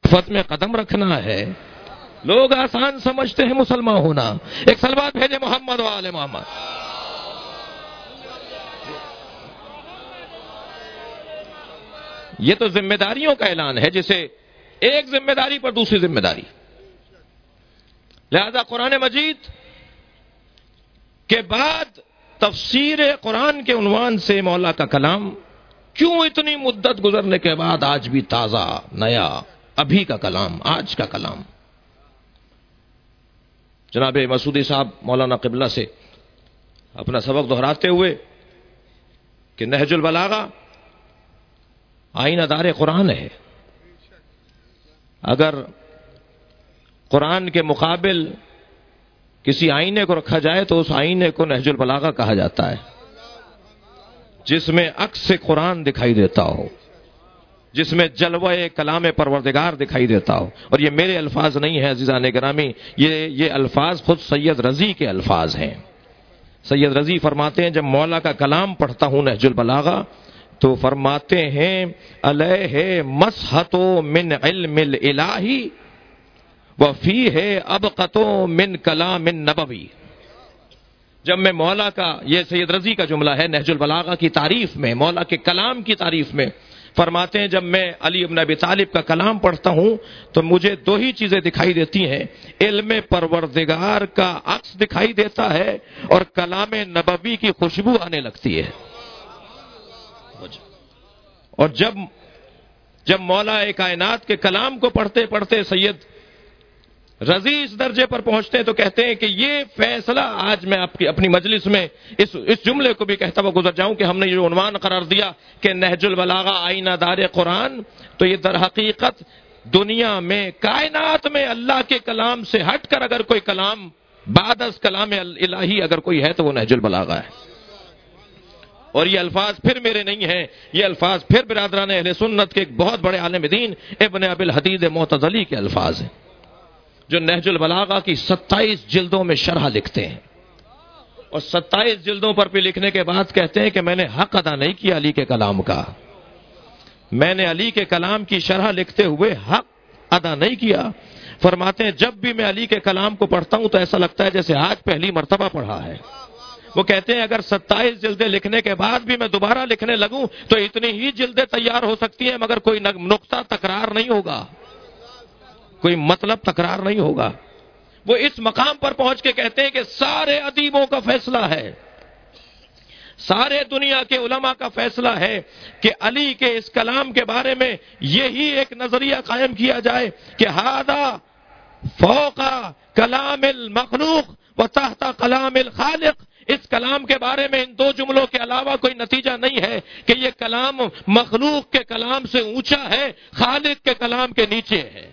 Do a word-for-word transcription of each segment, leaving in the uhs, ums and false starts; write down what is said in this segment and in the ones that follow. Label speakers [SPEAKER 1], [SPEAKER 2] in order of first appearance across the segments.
[SPEAKER 1] فت میں قدم رکھنا ہے. لوگ آسان سمجھتے ہیں مسلمان ہونا. ایک سلوات بھیجے محمد و آل محمد. یہ تو ذمہ داریوں کا اعلان ہے، جسے ایک ذمہ داری پر دوسری ذمہ داری. لہذا قرآن مجید کے بعد تفسیر قرآن کے عنوان سے مولا کا کلام کیوں اتنی مدت گزرنے کے بعد آج بھی تازہ نیا، ابھی کا کلام، آج کا کلام. جناب مسعودی صاحب مولانا قبلہ سے اپنا سبق دہراتے ہوئے کہ نہج البلاغہ آئینہ دار قرآن ہے. اگر قرآن کے مقابل کسی آئینے کو رکھا جائے تو اس آئینے کو نہج البلاغہ کہا جاتا ہے، جس میں عکس قرآن دکھائی دیتا ہو، جس میں جلوہ کلام پروردگار دکھائی دیتا ہو. اور یہ میرے الفاظ نہیں ہیں عزیزان گرامی، یہ یہ الفاظ خود سید رضی کے الفاظ ہیں. سید رضی فرماتے ہیں جب مولا کا کلام پڑھتا ہوں نہج البلاغہ تو فرماتے ہیں علیہ مسحت من علم الالہی وفیہ ابقۃ من کلام النبوی. جب میں مولا کا، یہ سید رضی کا جملہ ہے نہج البلاغہ کی تعریف میں، مولا کے کلام کی تعریف میں، فرماتے ہیں جب میں علی ابن ابی طالب کا کلام پڑھتا ہوں تو مجھے دو ہی چیزیں دکھائی دیتی ہیں، علم پروردگار کا عکس دکھائی دیتا ہے اور کلام نبوی کی خوشبو آنے لگتی ہے. اور جب جب مولا کائنات کے کلام کو پڑھتے پڑھتے سید رضی اس درجے پر پہنچتے ہیں تو کہتے ہیں کہ یہ فیصلہ آج میں آپ کی اپنی مجلس میں اس اس جملے کو بھی کہتا ہوا گزر جاؤں کہ ہم نے یہ عنوان قرار دیا کہ نہج البلاغہ آئینہ دار قرآن، تو یہ در حقیقت دنیا میں، کائنات میں اللہ کے کلام سے ہٹ کر اگر کوئی کلام بعد از کلام الہی اگر کوئی ہے تو وہ نہج البلاغہ ہے. اور یہ الفاظ پھر میرے نہیں ہیں، یہ الفاظ پھر برادران اہل سنت کے ایک بہت بڑے عالم دین ابن ابی الحدید معتزلی کے الفاظ ہیں، جو نہج البلاغہ کی ستائیس جلدوں میں شرح لکھتے ہیں. اور ستائیس جلدوں پر بھی لکھنے کے بعد کہتے ہیں کہ میں نے حق ادا نہیں کیا علی کے کلام کا. میں نے علی کے کلام کی شرح لکھتے ہوئے حق ادا نہیں کیا. فرماتے ہیں جب بھی میں علی کے کلام کو پڑھتا ہوں تو ایسا لگتا ہے جیسے آج پہلی مرتبہ پڑھا ہے. وہ کہتے ہیں اگر ستائیس جلدیں لکھنے کے بعد بھی میں دوبارہ لکھنے لگوں تو اتنی ہی جلدیں تیار ہو سکتی ہیں مگر کوئی نقطہ تکرار نہیں ہوگا، کوئی مطلب تکرار نہیں ہوگا. وہ اس مقام پر پہنچ کے کہتے ہیں کہ سارے ادیبوں کا فیصلہ ہے، سارے دنیا کے علماء کا فیصلہ ہے کہ علی کے اس کلام کے بارے میں یہی ایک نظریہ قائم کیا جائے کہ ھذا فوق کلام المخلوق و تحت کلام الخالق. اس کلام کے بارے میں ان دو جملوں کے علاوہ کوئی نتیجہ نہیں ہے کہ یہ کلام مخلوق کے کلام سے اونچا ہے، خالق کے کلام کے نیچے ہے.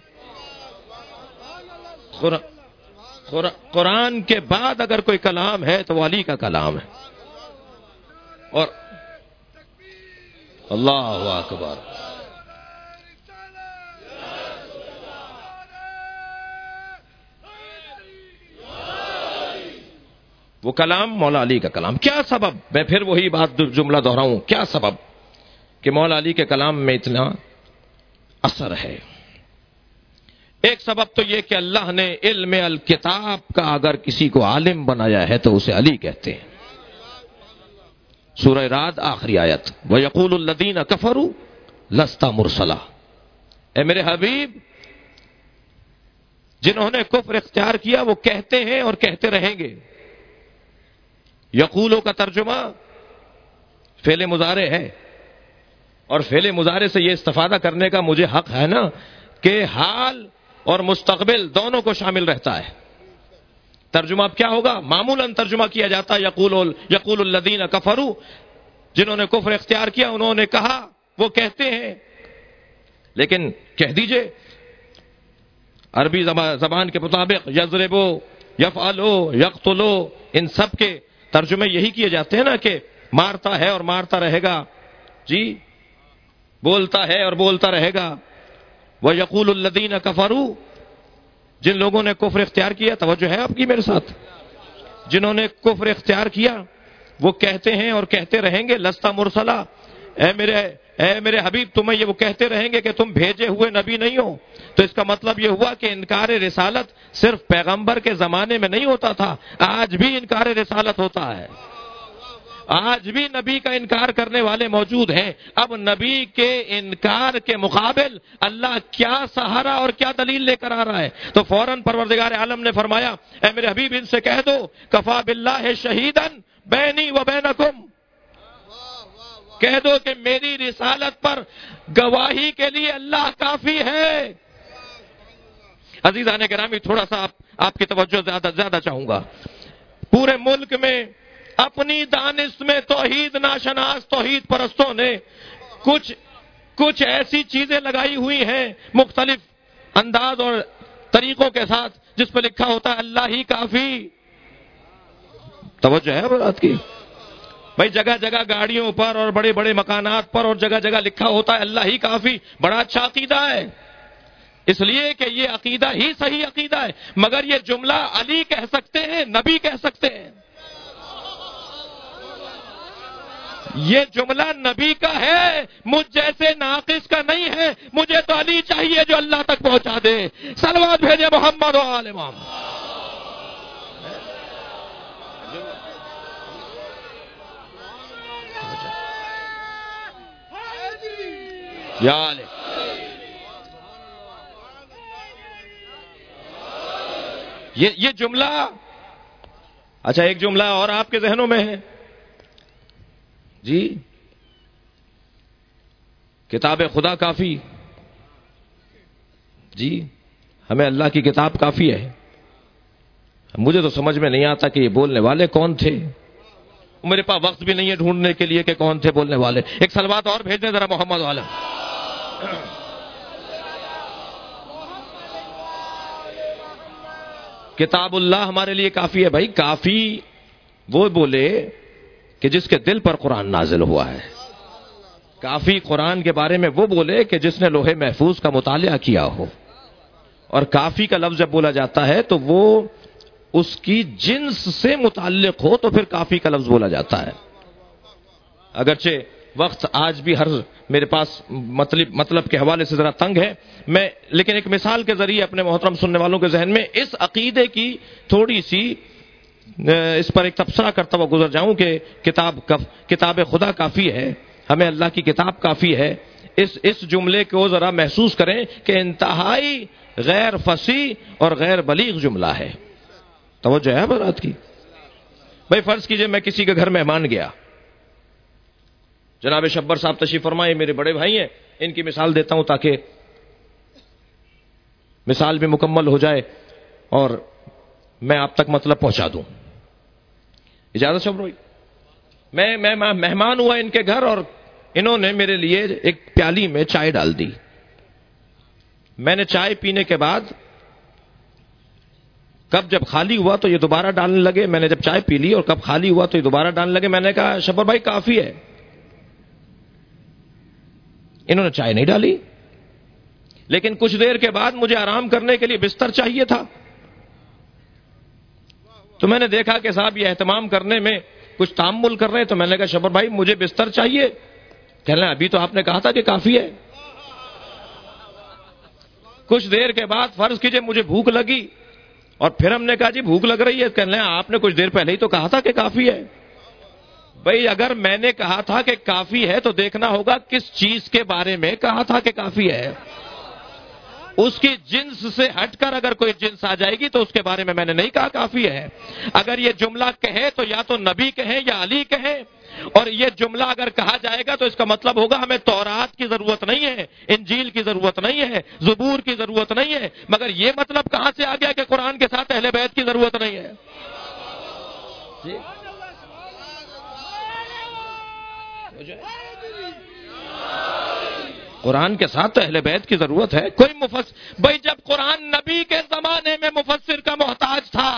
[SPEAKER 1] قرآن کے بعد اگر کوئی کلام ہے تو وہ علی کا کلام ہے. اور اللہ اکبر، وہ کلام مولا علی کا کلام. کیا سبب، میں پھر وہی بات جملہ دہراؤں، کیا سبب کہ مولا علی کے کلام میں اتنا اثر ہے؟ ایک سبب تو یہ کہ اللہ نے علم الکتاب کا اگر کسی کو عالم بنایا ہے تو اسے علی کہتے ہیں. سورہ رعد آخری آیت، وَيَقُولُ الَّذِينَ كَفَرُوا لَسْتَ مُرْسَلًا. اے میرے حبیب، جنہوں نے کفر اختیار کیا وہ کہتے ہیں اور کہتے رہیں گے. یقولو کا ترجمہ فعل مضارع ہے، اور فعل مضارع سے یہ استفادہ کرنے کا مجھے حق ہے نا کہ حال اور مستقبل دونوں کو شامل رہتا ہے. ترجمہ اب کیا ہوگا؟ معمولاً ترجمہ کیا جاتا ہے یقول یقول الذین کفروا، جنہوں نے کفر اختیار کیا انہوں نے کہا، وہ کہتے ہیں. لیکن کہہ دیجئے عربی زبان کے مطابق یضربو، یفعلو، یقتلو، ان سب کے ترجمے یہی کیے جاتے ہیں نا کہ مارتا ہے اور مارتا رہے گا، جی بولتا ہے اور بولتا رہے گا. وَيَقُولُ الَّذِينَ كَفَرُوا، جن لوگوں نے کفر اختیار کیا، توجہ ہے آپ کی میرے ساتھ، جنہوں نے کفر اختیار کیا وہ کہتے ہیں اور کہتے رہیں گے لستا مرسلا، اے میرے اے میرے حبیب تمہیں یہ وہ کہتے رہیں گے کہ تم بھیجے ہوئے نبی نہیں ہو، تو اس کا مطلب یہ ہوا کہ انکار رسالت صرف پیغمبر کے زمانے میں نہیں ہوتا تھا، آج بھی انکار رسالت ہوتا ہے، آج بھی نبی کا انکار کرنے والے موجود ہیں۔ اب نبی کے انکار کے مقابل اللہ کیا سہارا اور کیا دلیل لے کر آ رہا ہے؟ تو فوراً پروردگار عالم نے فرمایا اے میرے حبیب ان سے کہہ دو کفا باللہ شہیدن بینی و بینکم، کہہ دو کہ میری رسالت پر گواہی کے لیے اللہ کافی ہے۔ عزیزان گرامی تھوڑا سا آپ, آپ کی توجہ زیادہ زیادہ چاہوں گا۔ پورے ملک میں اپنی دانست میں توحید ناشناس توحید پرستوں نے کچھ کچھ ایسی چیزیں لگائی ہوئی ہیں مختلف انداز اور طریقوں کے ساتھ جس پہ لکھا ہوتا ہے اللہ ہی کافی۔ توجہ ہے بات کی بھائی، جگہ جگہ گاڑیوں پر اور بڑے بڑے مکانات پر اور جگہ جگہ لکھا ہوتا ہے اللہ ہی کافی۔ بڑا اچھا عقیدہ ہے، اس لیے کہ یہ عقیدہ ہی صحیح عقیدہ ہے، مگر یہ جملہ علی کہہ سکتے ہیں، نبی کہہ سکتے ہیں؟ یہ جملہ نبی کا ہے، مجھ جیسے ناقص کا نہیں ہے۔ مجھے تو علی چاہیے جو اللہ تک پہنچا دے۔ صلوات بھیجے محمد و آل محمد۔ یا علی یہ یہ جملہ، اچھا ایک جملہ اور آپ کے ذہنوں میں ہے جی، کتاب خدا کافی، جی ہمیں اللہ کی کتاب کافی ہے۔ مجھے تو سمجھ میں نہیں آتا کہ یہ بولنے والے کون تھے، میرے پاس وقت بھی نہیں ہے ڈھونڈنے کے لیے کہ کون تھے بولنے والے۔ ایک صلوات اور بھیج دیں ذرا محمد والا۔ کتاب اللہ ہمارے لیے کافی ہے بھائی، کافی وہ بولے کہ جس کے دل پر قرآن نازل ہوا ہے، کافی قرآن کے بارے میں وہ بولے کہ جس نے لوح محفوظ کا مطالعہ کیا ہو، اور کافی کا لفظ جب بولا جاتا ہے تو وہ اس کی جنس سے متعلق ہو تو پھر کافی کا لفظ بولا جاتا ہے۔ اگرچہ وقت آج بھی ہر میرے پاس مطلب مطلب کے حوالے سے ذرا تنگ ہے، میں لیکن ایک مثال کے ذریعے اپنے محترم سننے والوں کے ذہن میں اس عقیدے کی تھوڑی سی اس پر ایک تبصرہ کرتا ہوا گزر جاؤں کہ کتاب کتاب خدا کافی ہے، ہمیں اللہ کی کتاب کافی ہے۔ اس اس جملے کو ذرا محسوس کریں کہ انتہائی غیر فصیح اور غیر بلیغ جملہ ہے۔ توجہ ہے بات کی بھائی، فرض کیجئے میں کسی کے گھر مہمان گیا، جناب شبر صاحب تشریف فرمائے، میرے بڑے بھائی ہیں، ان کی مثال دیتا ہوں تاکہ مثال بھی مکمل ہو جائے اور میں آپ تک مطلب پہنچا دوں۔ اجازت شبر بھائی، میں میں مہمان ہوا ان کے گھر اور انہوں نے میرے لیے ایک پیالی میں چائے ڈال دی۔ میں نے چائے پینے کے بعد کب جب خالی ہوا تو یہ دوبارہ ڈالنے لگے، میں نے جب چائے پی لی اور کب خالی ہوا تو یہ دوبارہ ڈالنے لگے۔ میں نے کہا شبر بھائی کافی ہے۔ انہوں نے چائے نہیں ڈالی، لیکن کچھ دیر کے بعد مجھے آرام کرنے کے لیے بستر چاہیے تھا، تو میں نے دیکھا کہ صاحب یہ اہتمام کرنے میں کچھ تامل کر رہے ہیں، تو میں نے کہا شبر بھائی مجھے بستر چاہیے۔ کہہ رہے ہیں ابھی تو آپ نے کہا تھا کہ کافی ہے۔ کچھ دیر کے بعد فرض کیجئے مجھے بھوک لگی اور پھر ہم نے کہا جی بھوک لگ رہی ہے، کہہ رہے ہیں آپ نے کچھ دیر پہلے ہی تو کہا تھا کہ کافی ہے۔ بھئی اگر میں نے کہا تھا کہ کافی ہے تو دیکھنا ہوگا کس چیز کے بارے میں کہا تھا کہ کافی ہے۔ اس کی جنس سے ہٹ کر اگر کوئی جنس آ جائے گی تو اس کے بارے میں میں نے نہیں کہا کافی ہے۔ اگر یہ جملہ کہے تو یا تو نبی کہیں یا علی کہیں، اور یہ جملہ اگر کہا جائے گا تو اس کا مطلب ہوگا ہمیں تورات کی ضرورت نہیں ہے، انجیل کی ضرورت نہیں ہے، زبور کی ضرورت نہیں ہے۔ مگر یہ مطلب کہاں سے آ گیا کہ قرآن کے ساتھ اہل بیت کی ضرورت نہیں ہے؟ جی قرآن کے ساتھ اہل بیت کی ضرورت ہے۔ کوئی مفسر بھائی جب قرآن نبی کے زمانے میں مفسر کا محتاج تھا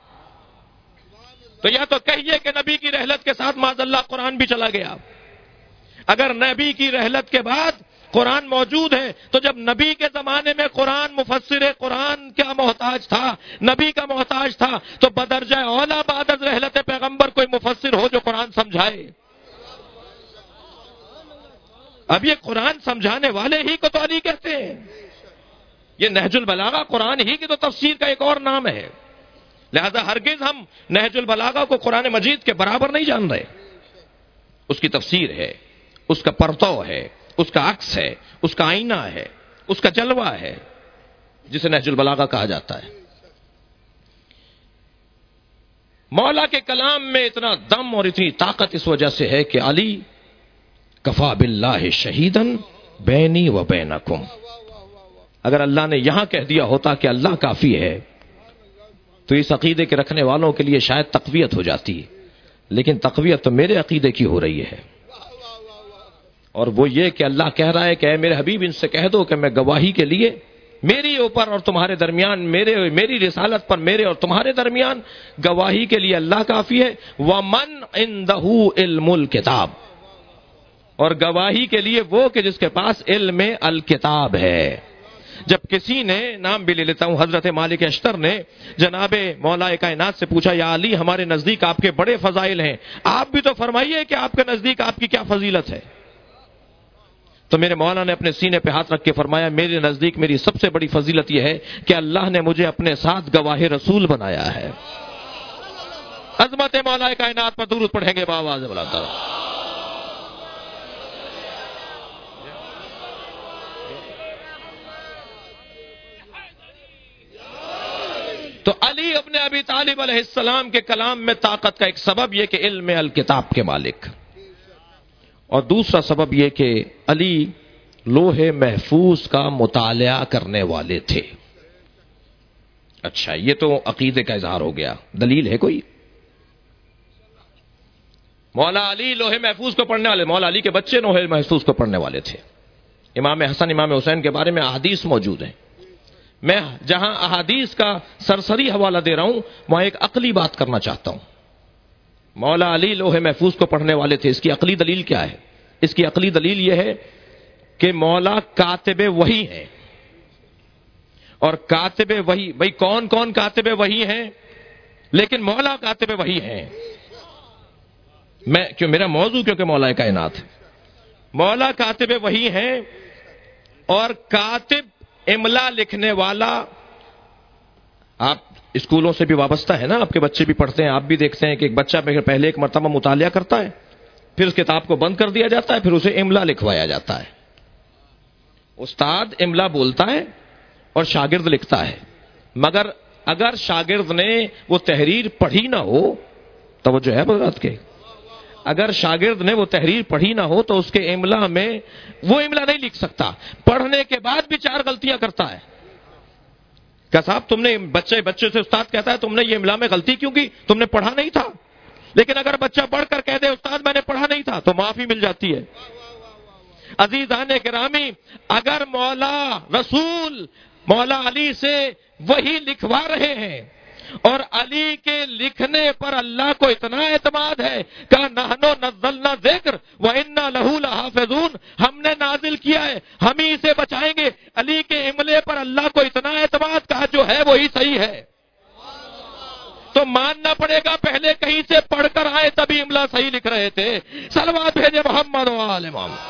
[SPEAKER 1] تو یا تو کہیے کہ نبی کی رحلت کے ساتھ معاذ اللہ قرآن بھی چلا گیا۔ اگر نبی کی رحلت کے بعد قرآن موجود ہے تو جب نبی کے زمانے میں قرآن مفسر قرآن کا محتاج تھا، نبی کا محتاج تھا، تو بدرجہ اولا بعد از رحلت پیغمبر کوئی مفسر ہو جو قرآن سمجھائے۔ اب یہ قرآن سمجھانے والے ہی کو تو علی کہتے ہیں. یہ نہج البلاغہ قرآن ہی کی تو تفسیر کا ایک اور نام ہے. لہذا ہرگز ہم نہج البلاغہ کو قرآن مجید کے برابر نہیں جان رہے. اس کی تفسیر ہے، اس کا پرتو ہے، اس کا عکس ہے، اس کا آئینہ ہے، اس کا جلوہ ہے، جسے نہج البلاغہ کہا جاتا ہے. مولا کے کلام میں اتنا دم اور اتنی طاقت اس وجہ سے ہے کہ علی کفا باللہ شہیدن بینی و بینکم. اگر اللہ نے یہاں کہہ دیا ہوتا کہ اللہ کافی ہے تو اس عقیدے کے رکھنے والوں کے لیے شاید تقویت ہو جاتی، لیکن تقویت تو میرے عقیدے کی ہو رہی ہے. اور وہ یہ کہ اللہ کہہ رہا ہے کہ اے میرے حبیب ان سے کہہ دو کہ میں گواہی کے لیے میری اوپر اور تمہارے درمیان، میرے میری رسالت پر میرے اور تمہارے درمیان گواہی کے لیے اللہ کافی ہے. وَمَنْ عِنْدَهُ عِلْمُ الْكِتَابِ، اور گواہی کے لیے وہ کہ جس کے پاس علم الکتاب ہے. جب کسی نے، نام بھی لے لیتا ہوں، حضرت مالک اشتر نے جناب مولا کائنات سے پوچھا یا علی ہمارے نزدیک آپ کے بڑے فضائل ہیں، آپ بھی تو فرمائیے کہ آپ کے نزدیک آپ کی کیا فضیلت ہے. تو میرے مولا نے اپنے سینے پہ ہاتھ رکھ کے فرمایا میرے نزدیک میری سب سے بڑی فضیلت یہ ہے کہ اللہ نے مجھے اپنے ساتھ گواہ رسول بنایا ہے. عظمت مولا کائنات پر درود پڑھیں گے بآواز بلند. تو علی ابن ابی طالب علیہ السلام کے کلام میں طاقت کا ایک سبب یہ کہ علم الکتاب کے مالک، اور دوسرا سبب یہ کہ علی لوح محفوظ کا مطالعہ کرنے والے تھے. اچھا، یہ تو عقیدے کا اظہار ہو گیا. دلیل ہے کوئی؟ مولا علی لوح محفوظ کو پڑھنے والے، مولا علی کے بچے لوح محفوظ کو پڑھنے والے تھے. امام حسن امام حسین کے بارے میں احادیث موجود ہیں. میں جہاں احادیث کا سرسری حوالہ دے رہا ہوں وہاں ایک عقلی بات کرنا چاہتا ہوں. مولا علی لوح محفوظ کو پڑھنے والے تھے. اس کی عقلی دلیل کیا ہے؟ اس کی عقلی دلیل یہ ہے کہ مولا کاتب وحی ہیں، اور کاتب وحی، بھئی کون کون کاتب وحی ہیں؟ لیکن مولا کاتب وحی ہیں. میں کیوں میرا موضوع کیونکہ مولا کائنات ہے. مولا کاتب وحی ہیں، اور کاتب املا لکھنے والا. آپ اسکولوں سے بھی وابستہ ہے نا، آپ کے بچے بھی پڑھتے ہیں، آپ بھی دیکھتے ہیں کہ ایک بچہ پہلے ایک مرتبہ مطالعہ کرتا ہے، پھر اس کتاب کو بند کر دیا جاتا ہے، پھر اسے املا لکھوایا جاتا ہے. استاد املا بولتا ہے اور شاگرد لکھتا ہے، مگر اگر شاگرد نے وہ تحریر پڑھی نہ ہو، توجہ ہے بات کے، اگر شاگرد نے وہ تحریر پڑھی نہ ہو تو اس کے املا میں وہ املا نہیں لکھ سکتا. پڑھنے کے بعد بھی چار غلطیاں کرتا ہے. کہ صاحب تم نے بچے بچے سے استاد کہتا ہے تم نے یہ املا میں غلطی کیوں کی؟ تم نے پڑھا نہیں تھا. لیکن اگر بچہ پڑھ کر کہہ دے استاد میں نے پڑھا نہیں تھا تو معافی مل جاتی ہے. عزیزان گرامی، اگر مولا رسول مولا علی سے وہی لکھوا رہے ہیں اور علی کے لکھنے پر اللہ کو اتنا اعتماد ہے کہ نحنو نزلنا ذکر وَإِنَّا لَهُ لَحَافِظُونَ، ہم نے نازل کیا ہے، ہم ہی اسے بچائیں گے. علی کے املے پر اللہ کو اتنا اعتماد، کہا جو ہے وہی صحیح ہے. تو ماننا پڑے گا پہلے کہیں سے پڑھ کر آئے تبھی املا صحیح لکھ رہے تھے. صلوات بھیجے محمد و آل محمد.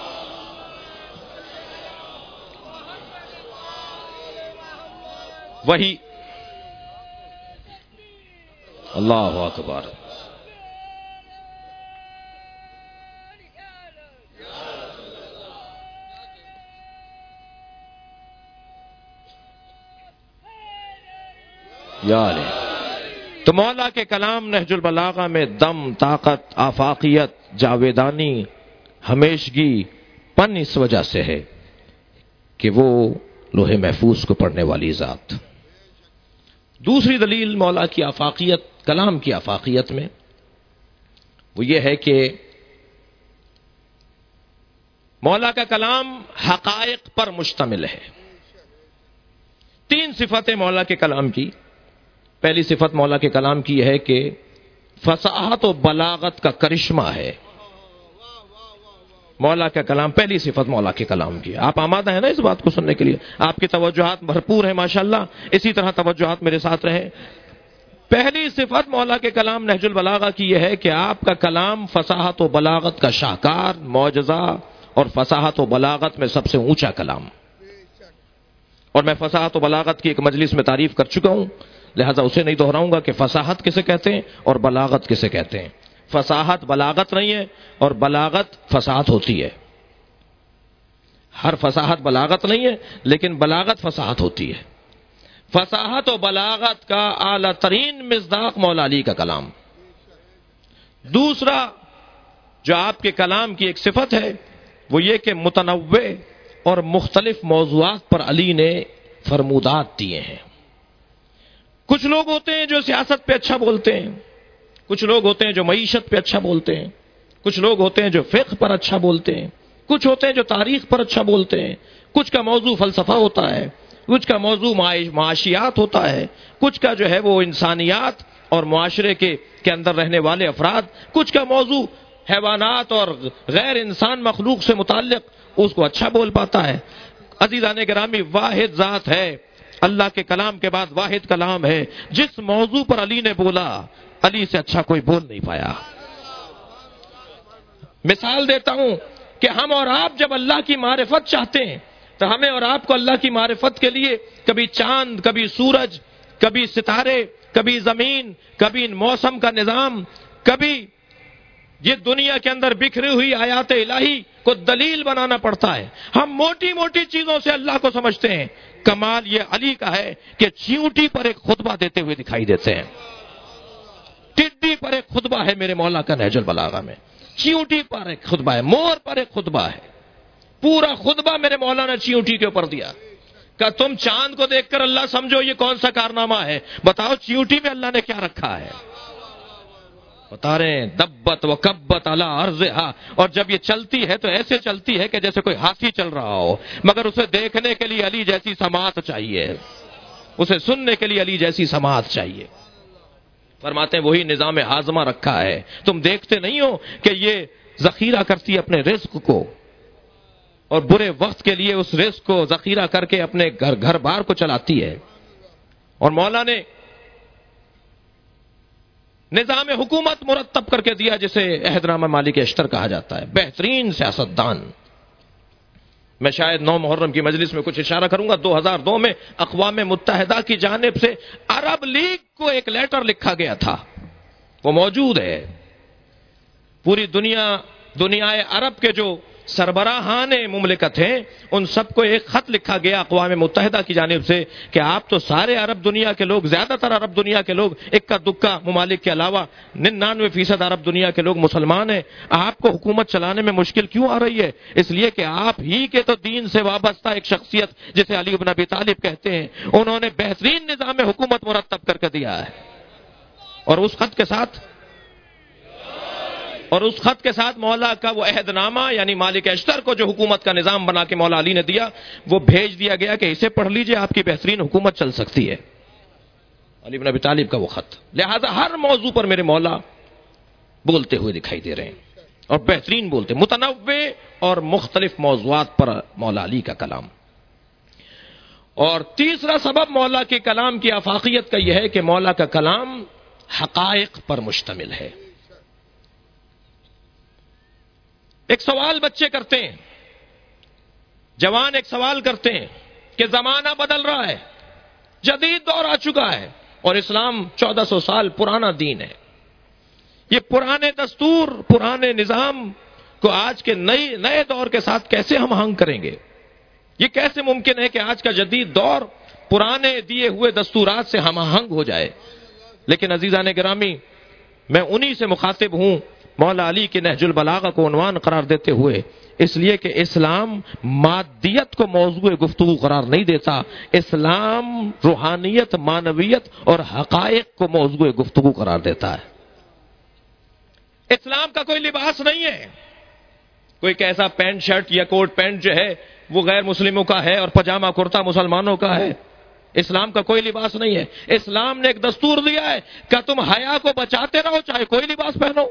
[SPEAKER 1] وہی اللہ اکبر. یا علی. تو مولا کے کلام نہج البلاغہ میں دم، طاقت، آفاقیت، جاویدانی، ہمیشگی پن اس وجہ سے ہے کہ وہ لوح محفوظ کو پڑھنے والی ذات. دوسری دلیل مولا کی آفاقیت، کلام کی آفاقیت میں، وہ یہ ہے کہ مولا کا کلام حقائق پر مشتمل ہے. تین صفتیں مولا کے کلام کی. پہلی صفت مولا کے کلام کی ہے کہ فصاحت و بلاغت کا کرشمہ ہے. مولا کا کلام، پہلی صفت مولا کے کلام کی. آپ آمادہ ہیں نا اس بات کو سننے کے لیے؟ آپ کی توجہات بھرپور ہیں ماشاءاللہ، اسی طرح توجہات میرے ساتھ رہیں. پہلی صفت مولا کے کلام نہج البلاغہ کی یہ ہے کہ آپ کا کلام فصاحت و بلاغت کا شاہکار، معجزہ اور فصاحت و بلاغت میں سب سے اونچا کلام. اور میں فصاحت و بلاغت کی ایک مجلس میں تعریف کر چکا ہوں، لہذا اسے نہیں دہراؤں گا کہ فصاحت کسے کہتے ہیں اور بلاغت کسے کہتے ہیں. فصاحت بلاغت نہیں ہے اور بلاغت فصاحت ہوتی ہے. ہر فصاحت بلاغت نہیں ہے لیکن بلاغت فصاحت ہوتی ہے. فصاحت و بلاغت کا اعلیٰ ترین مصداق مولا علی کا کلام. دوسرا جو آپ کے کلام کی ایک صفت ہے وہ یہ کہ متنوع اور مختلف موضوعات پر علی نے فرمودات دیے ہیں. کچھ لوگ ہوتے ہیں جو سیاست پہ اچھا بولتے ہیں، کچھ لوگ ہوتے ہیں جو معیشت پہ اچھا بولتے ہیں، کچھ لوگ ہوتے ہیں جو فقہ پر اچھا بولتے ہیں، کچھ ہوتے ہیں جو تاریخ پر اچھا بولتے ہیں، کچھ کا موضوع فلسفہ ہوتا ہے، کچھ کا موضوع معاشیات ہوتا ہے، کچھ کا جو ہے وہ انسانیات اور معاشرے کے کے اندر رہنے والے افراد، کچھ کا موضوع حیوانات اور غیر انسان مخلوق سے متعلق، اس کو اچھا بول پاتا ہے. عزیزان گرامی، واحد ذات ہے، اللہ کے کلام کے بعد واحد کلام ہے. جس موضوع پر علی نے بولا، علی سے اچھا کوئی بول نہیں پایا. مثال دیتا ہوں کہ ہم اور آپ جب اللہ کی معرفت چاہتے ہیں تو ہمیں اور آپ کو اللہ کی معرفت کے لیے کبھی چاند، کبھی سورج، کبھی ستارے، کبھی زمین، کبھی موسم کا نظام، کبھی یہ دنیا کے اندر بکھری ہوئی آیات الہی کو دلیل بنانا پڑتا ہے. ہم موٹی موٹی چیزوں سے اللہ کو سمجھتے ہیں. کمال یہ علی کا ہے کہ چیونٹی پر ایک خطبہ دیتے ہوئے دکھائی دیتے ہیں. ٹڈی پر ایک خطبہ ہے میرے مولا کا نہج البلاغہ میں، چیونٹی پر ایک خطبہ ہے، مور پر ایک خطبہ ہے. پورا خطبہ میرے مولا نے چیونٹی کے اوپر دیا کہ تم چاند کو دیکھ کر اللہ سمجھو یہ کون سا کارنامہ ہے، بتاؤ چیونٹی میں اللہ نے کیا رکھا ہے. بتا رہے ہیں دبت و کبت علی ارضھا، اور جب یہ چلتی ہے تو ایسے چلتی ہے کہ جیسے کوئی ہاتھی چل رہا ہو، مگر اسے دیکھنے کے لیے علی جیسی سماعت چاہیے، اسے سننے کے لیے علی جیسی سماعت چاہیے. فرماتے ہیں وہی نظام ہاضمہ رکھا ہے، تم دیکھتے نہیں ہو کہ یہ ذخیرہ کرتی ہے اپنے رزق کو، اور برے وقت کے لیے اس رزق کو ذخیرہ کر کے اپنے گھر گھر بار کو چلاتی ہے. اور مولا نے نظام حکومت مرتب کر کے دیا جسے عہد نامہ مالک اشتر کہا جاتا ہے. بہترین سیاستدان. میں شاید نو محرم کی مجلس میں کچھ اشارہ کروں گا. دو ہزار دو میں اقوام متحدہ کی جانب سے عرب لیگ کو ایک لیٹر لکھا گیا تھا، وہ موجود ہے. پوری دنیا دنیا عرب کے جو سربراہان مملکت ہیں ان سب کو ایک خط لکھا گیا اقوام متحدہ کی جانب سے کہ آپ تو سارے عرب دنیا کے لوگ، زیادہ تر عرب دنیا کے لوگ، اکا دکا ممالک کے علاوہ ننانوے فیصد عرب دنیا کے لوگ مسلمان ہیں، آپ کو حکومت چلانے میں مشکل کیوں آ رہی ہے؟ اس لیے کہ آپ ہی کے تو دین سے وابستہ ایک شخصیت جسے علی بن ابی طالب کہتے ہیں، انہوں نے بہترین نظام حکومت مرتب کر کے دیا ہے. اور اس خط کے ساتھ اور اس خط کے ساتھ مولا کا وہ عہد نامہ یعنی مالک اشتر کو جو حکومت کا نظام بنا کے مولا علی نے دیا، وہ بھیج دیا گیا کہ اسے پڑھ لیجئے، آپ کی بہترین حکومت چل سکتی ہے. علی بن ابی طالب کا وہ خط. لہذا ہر موضوع پر میرے مولا بولتے ہوئے دکھائی دے رہے ہیں اور بہترین بولتے، متنوع اور مختلف موضوعات پر مولا علی کا کلام. اور تیسرا سبب مولا کے کلام کی آفاقیت کا یہ ہے کہ مولا کا کلام حقائق پر مشتمل ہے. ایک سوال بچے کرتے ہیں، جوان ایک سوال کرتے ہیں کہ زمانہ بدل رہا ہے، جدید دور آ چکا ہے اور اسلام چودہ سو سال پرانا دین ہے. یہ پرانے دستور، پرانے نظام کو آج کے نئے نئے دور کے ساتھ کیسے ہم آہنگ کریں گے؟ یہ کیسے ممکن ہے کہ آج کا جدید دور پرانے دیے ہوئے دستورات سے ہم آہنگ ہو جائے؟ لیکن عزیزان گرامی، میں انہی سے مخاطب ہوں مولا علی کے نہج البلاغہ کو عنوان قرار دیتے ہوئے، اس لیے کہ اسلام مادیت کو موضوع گفتگو قرار نہیں دیتا، اسلام روحانیت، معنویت اور حقائق کو موضوع گفتگو قرار دیتا ہے. اسلام کا کوئی لباس نہیں ہے، کوئی کیسا پینٹ شرٹ یا کوٹ پینٹ جو ہے وہ غیر مسلموں کا ہے اور پجامہ کرتا مسلمانوں کا ہے. اسلام کا کوئی لباس نہیں ہے. اسلام نے ایک دستور دیا ہے کہ تم حیا کو بچاتے رہو چاہے کوئی لباس پہنو.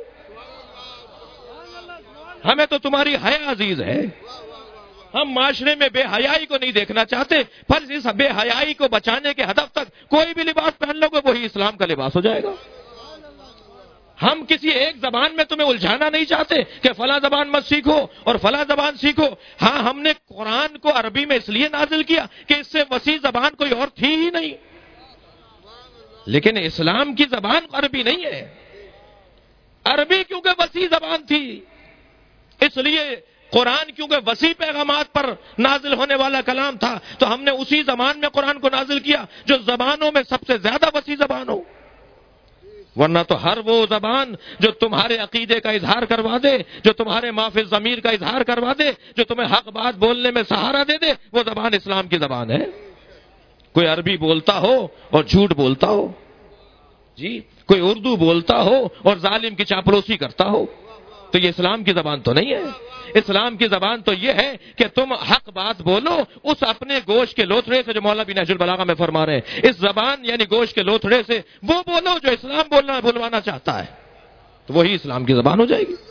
[SPEAKER 1] ہمیں تو تمہاری حیا عزیز ہے، ہم معاشرے میں بے حیائی کو نہیں دیکھنا چاہتے، پر اس بے حیائی کو بچانے کے ہدف تک کوئی بھی لباس پہن لو گے وہی اسلام کا لباس ہو جائے گا. ہم کسی ایک زبان میں تمہیں الجھانا نہیں چاہتے کہ فلاں زبان مت سیکھو اور فلاں زبان سیکھو. ہاں ہم نے قرآن کو عربی میں اس لیے نازل کیا کہ اس سے وسیع زبان کوئی اور تھی ہی نہیں. لیکن اسلام کی زبان عربی نہیں ہے. عربی کیونکہ وسیع زبان تھی اس لیے قرآن کیونکہ وسیع پیغامات پر نازل ہونے والا کلام تھا تو ہم نے اسی زبان میں قرآن کو نازل کیا جو زبانوں میں سب سے زیادہ وسیع زبان ہو. ورنہ تو ہر وہ زبان جو تمہارے عقیدے کا اظہار کروا دے, جو تمہارے معافی ضمیر کا اظہار کروا دے, جو تمہیں حق بات بولنے میں سہارا دے دے, وہ زبان اسلام کی زبان ہے. کوئی عربی بولتا ہو اور جھوٹ بولتا ہو, جی کوئی اردو بولتا ہو اور ظالم کی چاپلوسی کرتا ہو, تو یہ اسلام کی زبان تو نہیں ہے. اسلام کی زبان تو یہ ہے کہ تم حق بات بولو اس اپنے گوشت کے لوتھڑے سے, جو مولانا نہج البلاغہ میں فرما رہے ہیں, اس زبان یعنی گوشت کے لوتھڑے سے وہ بولو جو اسلام بولنا بلوانا چاہتا ہے, تو وہی اسلام کی زبان ہو جائے گی.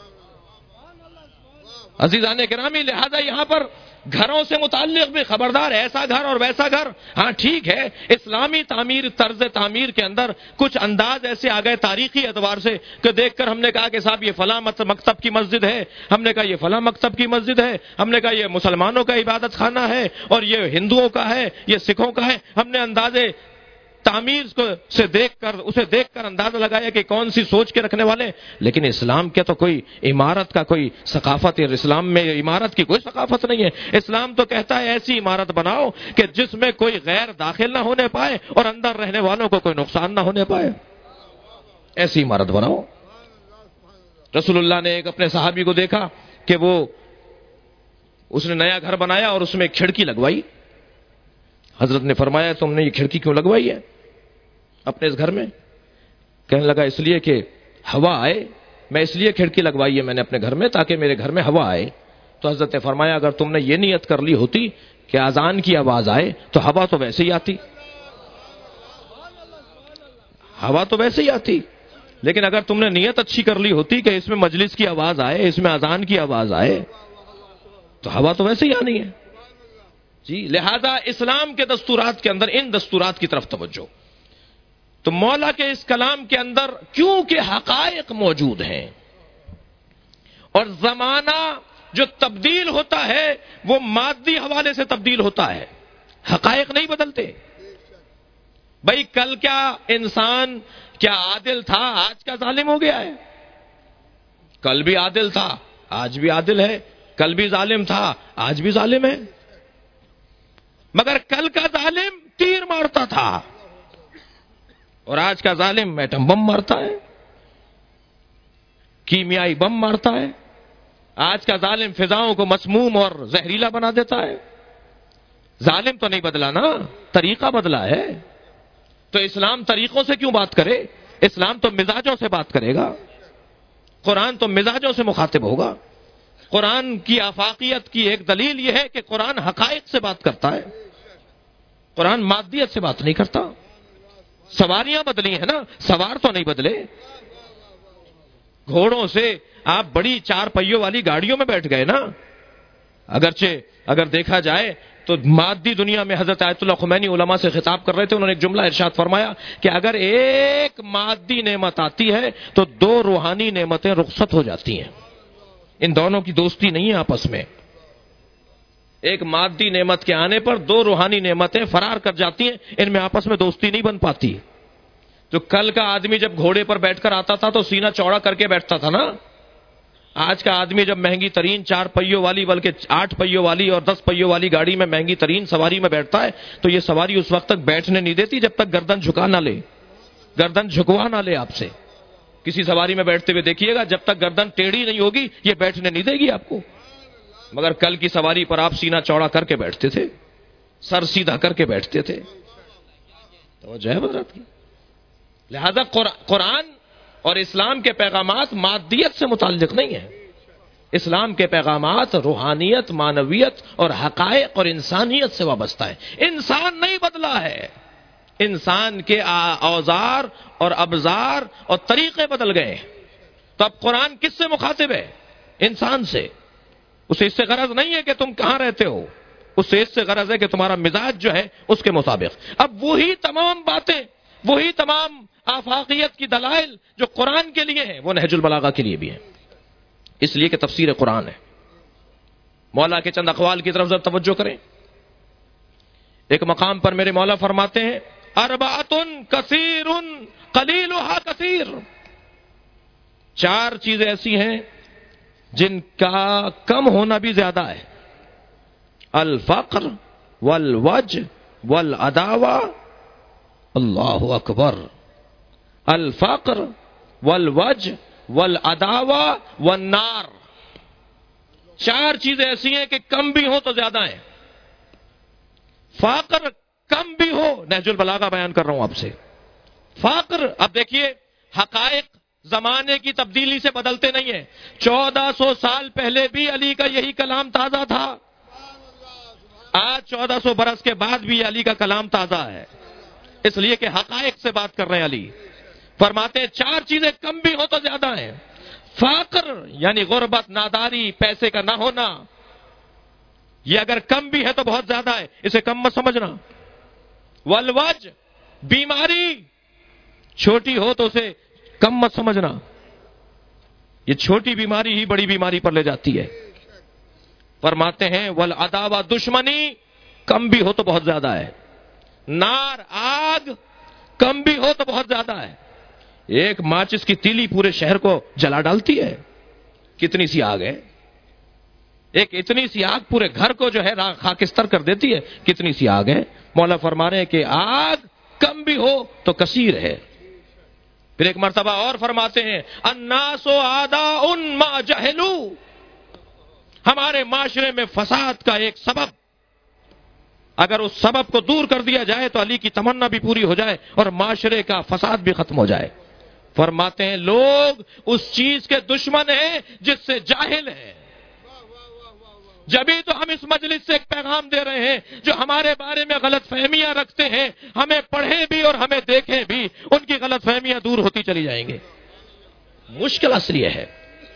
[SPEAKER 1] عزیزان گرامی, لہذا یہاں پر گھروں سے متعلق بھی خبردار, ایسا گھر اور ویسا گھر. ہاں ٹھیک ہے, اسلامی تعمیر طرز تعمیر کے اندر کچھ انداز ایسے آ گئے تاریخی اعتبار سے کہ دیکھ کر ہم نے کہا کہ صاحب یہ فلاں مکتب کی مسجد ہے, ہم نے کہا یہ فلاں مکتب کی مسجد ہے, ہم نے کہا یہ مسلمانوں کا عبادت خانہ ہے اور یہ ہندوؤں کا ہے, یہ سکھوں کا ہے. ہم نے اندازے تعمیر کو سے دیکھ کر اسے دیکھ کر اندازہ لگایا کہ کون سی سوچ کے رکھنے والے. لیکن اسلام کے تو کوئی عمارت کا کوئی ثقافت ہے, اسلام میں عمارت کی کوئی ثقافت نہیں ہے. اسلام تو کہتا ہے ایسی عمارت بناؤ کہ جس میں کوئی غیر داخل نہ ہونے پائے اور اندر رہنے والوں کو کوئی نقصان نہ ہونے پائے, ایسی عمارت بناؤ. رسول اللہ نے ایک اپنے صحابی کو دیکھا کہ وہ اس نے نیا گھر بنایا اور اس میں ایک کھڑکی لگوائی. حضرت نے فرمایا تم نے یہ کھڑکی کیوں لگوائی ہے اپنے اس گھر میں؟ کہنے لگا اس لیے کہ ہوا آئے, میں اس لیے کھڑکی لگوائی ہے میں نے اپنے گھر میں تاکہ میرے گھر میں ہوا آئے. تو حضرت نے فرمایا اگر تم نے یہ نیت کر لی ہوتی کہ اذان کی آواز آئے تو ہوا تو ویسے ہی آتی, ہوا تو ویسے ہی آتی. لیکن اگر تم نے نیت اچھی کر لی ہوتی کہ اس میں مجلس کی آواز آئے, اس میں اذان کی آواز آئے, تو ہوا تو ویسے ہی آنی ہے. جی لہذا اسلام کے دستورات کے اندر ان دستورات کی طرف توجہ. تو مولا کے اس کلام کے اندر کیونکہ حقائق موجود ہیں اور زمانہ جو تبدیل ہوتا ہے وہ مادی حوالے سے تبدیل ہوتا ہے, حقائق نہیں بدلتے. بھائی کل کیا انسان کیا عادل تھا, آج کا ظالم ہو گیا ہے؟ کل بھی عادل تھا, آج بھی عادل ہے. کل بھی ظالم تھا, آج بھی ظالم ہے. مگر کل کا ظالم تیر مارتا تھا اور آج کا ظالم ایٹم بم مارتا ہے, کیمیائی بم مارتا ہے. آج کا ظالم فضاؤں کو مسموم اور زہریلا بنا دیتا ہے. ظالم تو نہیں بدلا نا, طریقہ بدلا ہے. تو اسلام طریقوں سے کیوں بات کرے؟ اسلام تو مزاجوں سے بات کرے گا. قرآن تو مزاجوں سے مخاطب ہوگا. قرآن کی آفاقیت کی ایک دلیل یہ ہے کہ قرآن حقائق سے بات کرتا ہے, قرآن مادیت سے بات نہیں کرتا. سواریاں بدلی ہیں نا, سوار تو نہیں بدلے. گھوڑوں سے آپ بڑی چار پہیوں والی گاڑیوں میں بیٹھ گئے نا. اگرچہ اگر دیکھا جائے تو مادی دنیا میں حضرت آیت اللہ خمینی علماء سے خطاب کر رہے تھے, انہوں نے ایک جملہ ارشاد فرمایا کہ اگر ایک مادی نعمت آتی ہے تو دو روحانی نعمتیں رخصت ہو جاتی ہیں. ان دونوں کی دوستی نہیں ہے آپس میں. ایک مادی نعمت کے آنے پر دو روحانی نعمتیں فرار کر جاتی ہیں, ان میں آپس میں دوستی نہیں بن پاتی. جو کل کا آدمی جب گھوڑے پر بیٹھ کر آتا تھا تو سینہ چوڑا کر کے بیٹھتا تھا نا. آج کا آدمی جب مہنگی ترین چار پہیوں والی بلکہ آٹھ پہیوں والی اور دس پہیوں والی گاڑی میں مہنگی ترین سواری میں بیٹھتا ہے تو یہ سواری اس وقت تک بیٹھنے نہیں دیتی جب تک گردن جھکا نہ لے, گردن جھکوا نہ لے آپ سے. کسی سواری میں بیٹھتے ہوئے دیکھیے گا, جب تک گردن ٹیڑھی نہیں ہوگی یہ بیٹھنے نہیں دے گی آپ کو. مگر کل کی سواری پر آپ سینہ چوڑا کر کے بیٹھتے تھے, سر سیدھا کر کے بیٹھتے تھے. توجہ ہے حضرات کی. لہذا قرآن اور اسلام کے پیغامات مادیت سے متعلق نہیں ہیں. اسلام کے پیغامات روحانیت, معنویت اور حقائق اور انسانیت سے وابستہ ہے. انسان نہیں بدلا ہے, انسان کے اوزار اور ابزار اور طریقے بدل گئے. تو اب قرآن کس سے مخاطب ہے؟ انسان سے. اسے اس سے غرض نہیں ہے کہ تم کہاں رہتے ہو, اس سے اس سے غرض ہے کہ تمہارا مزاج جو ہے اس کے مطابق. اب وہی تمام باتیں, وہی تمام آفاقیت کی دلائل جو قرآن کے لیے ہیں وہ نہج البلاغہ کے لیے بھی ہیں، اس لیے کہ تفسیر قرآن ہے۔ مولا کے چند اقوال کی طرف ذرا توجہ کریں۔ ایک مقام پر میرے مولا فرماتے ہیں اربعۃ کثیر قلیلھا کثیر، چار چیزیں ایسی ہیں جن کا کم ہونا بھی زیادہ ہے، الفقر والوجھ والعداوہ، اللہ اکبر، الفقر والوجھ والعداوہ والنار، چار چیزیں ایسی ہیں کہ کم بھی ہو تو زیادہ ہیں۔ فقر کم بھی ہو، نہج البلاغہ بیان کر رہا ہوں آپ سے، فقر، اب دیکھیے حقائق زمانے کی تبدیلی سے بدلتے نہیں ہیں، چودہ سو سال پہلے بھی علی کا یہی کلام تازہ تھا، آج چودہ سو برس کے بعد بھی علی کا کلام تازہ ہے، اس لیے کہ حقائق سے بات کر رہے ہیں۔ علی فرماتے ہیں چار چیزیں کم بھی ہو تو زیادہ ہیں، فقر یعنی غربت، ناداری، پیسے کا نہ ہونا، یہ اگر کم بھی ہے تو بہت زیادہ ہے، اسے کم مت سمجھنا۔ والوجھ، بیماری چھوٹی ہو تو اسے کم مت سمجھنا، یہ چھوٹی بیماری ہی بڑی بیماری پر لے جاتی ہے۔ فرماتے ہیں والعداوہ، دشمنی کم بھی ہو تو بہت زیادہ ہے، نار، آگ کم بھی ہو تو بہت زیادہ ہے، ایک ماچس کی تیلی پورے شہر کو جلا ڈالتی ہے، کتنی سی آگ ہے، ایک اتنی سی آگ پورے گھر کو جو ہے خاکستر کر دیتی ہے، کتنی سی آگ ہے۔ مولا فرما رہے ہیں کہ آگ کم بھی ہو تو کثیر ہے۔ پھر ایک مرتبہ اور فرماتے ہیں الناس اعداء ما جہلوا، ہمارے معاشرے میں فساد کا ایک سبب، اگر اس سبب کو دور کر دیا جائے تو علی کی تمنا بھی پوری ہو جائے اور معاشرے کا فساد بھی ختم ہو جائے۔ فرماتے ہیں لوگ اس چیز کے دشمن ہیں جس سے جاہل ہیں، جبھی تو ہم اس مجلس سے ایک پیغام دے رہے ہیں، جو ہمارے بارے میں غلط فہمیاں رکھتے ہیں ہمیں پڑھیں بھی اور ہمیں دیکھیں بھی، ان کی غلط فہمیاں دور ہوتی چلی جائیں گے۔ مشکل اصل یہ ہے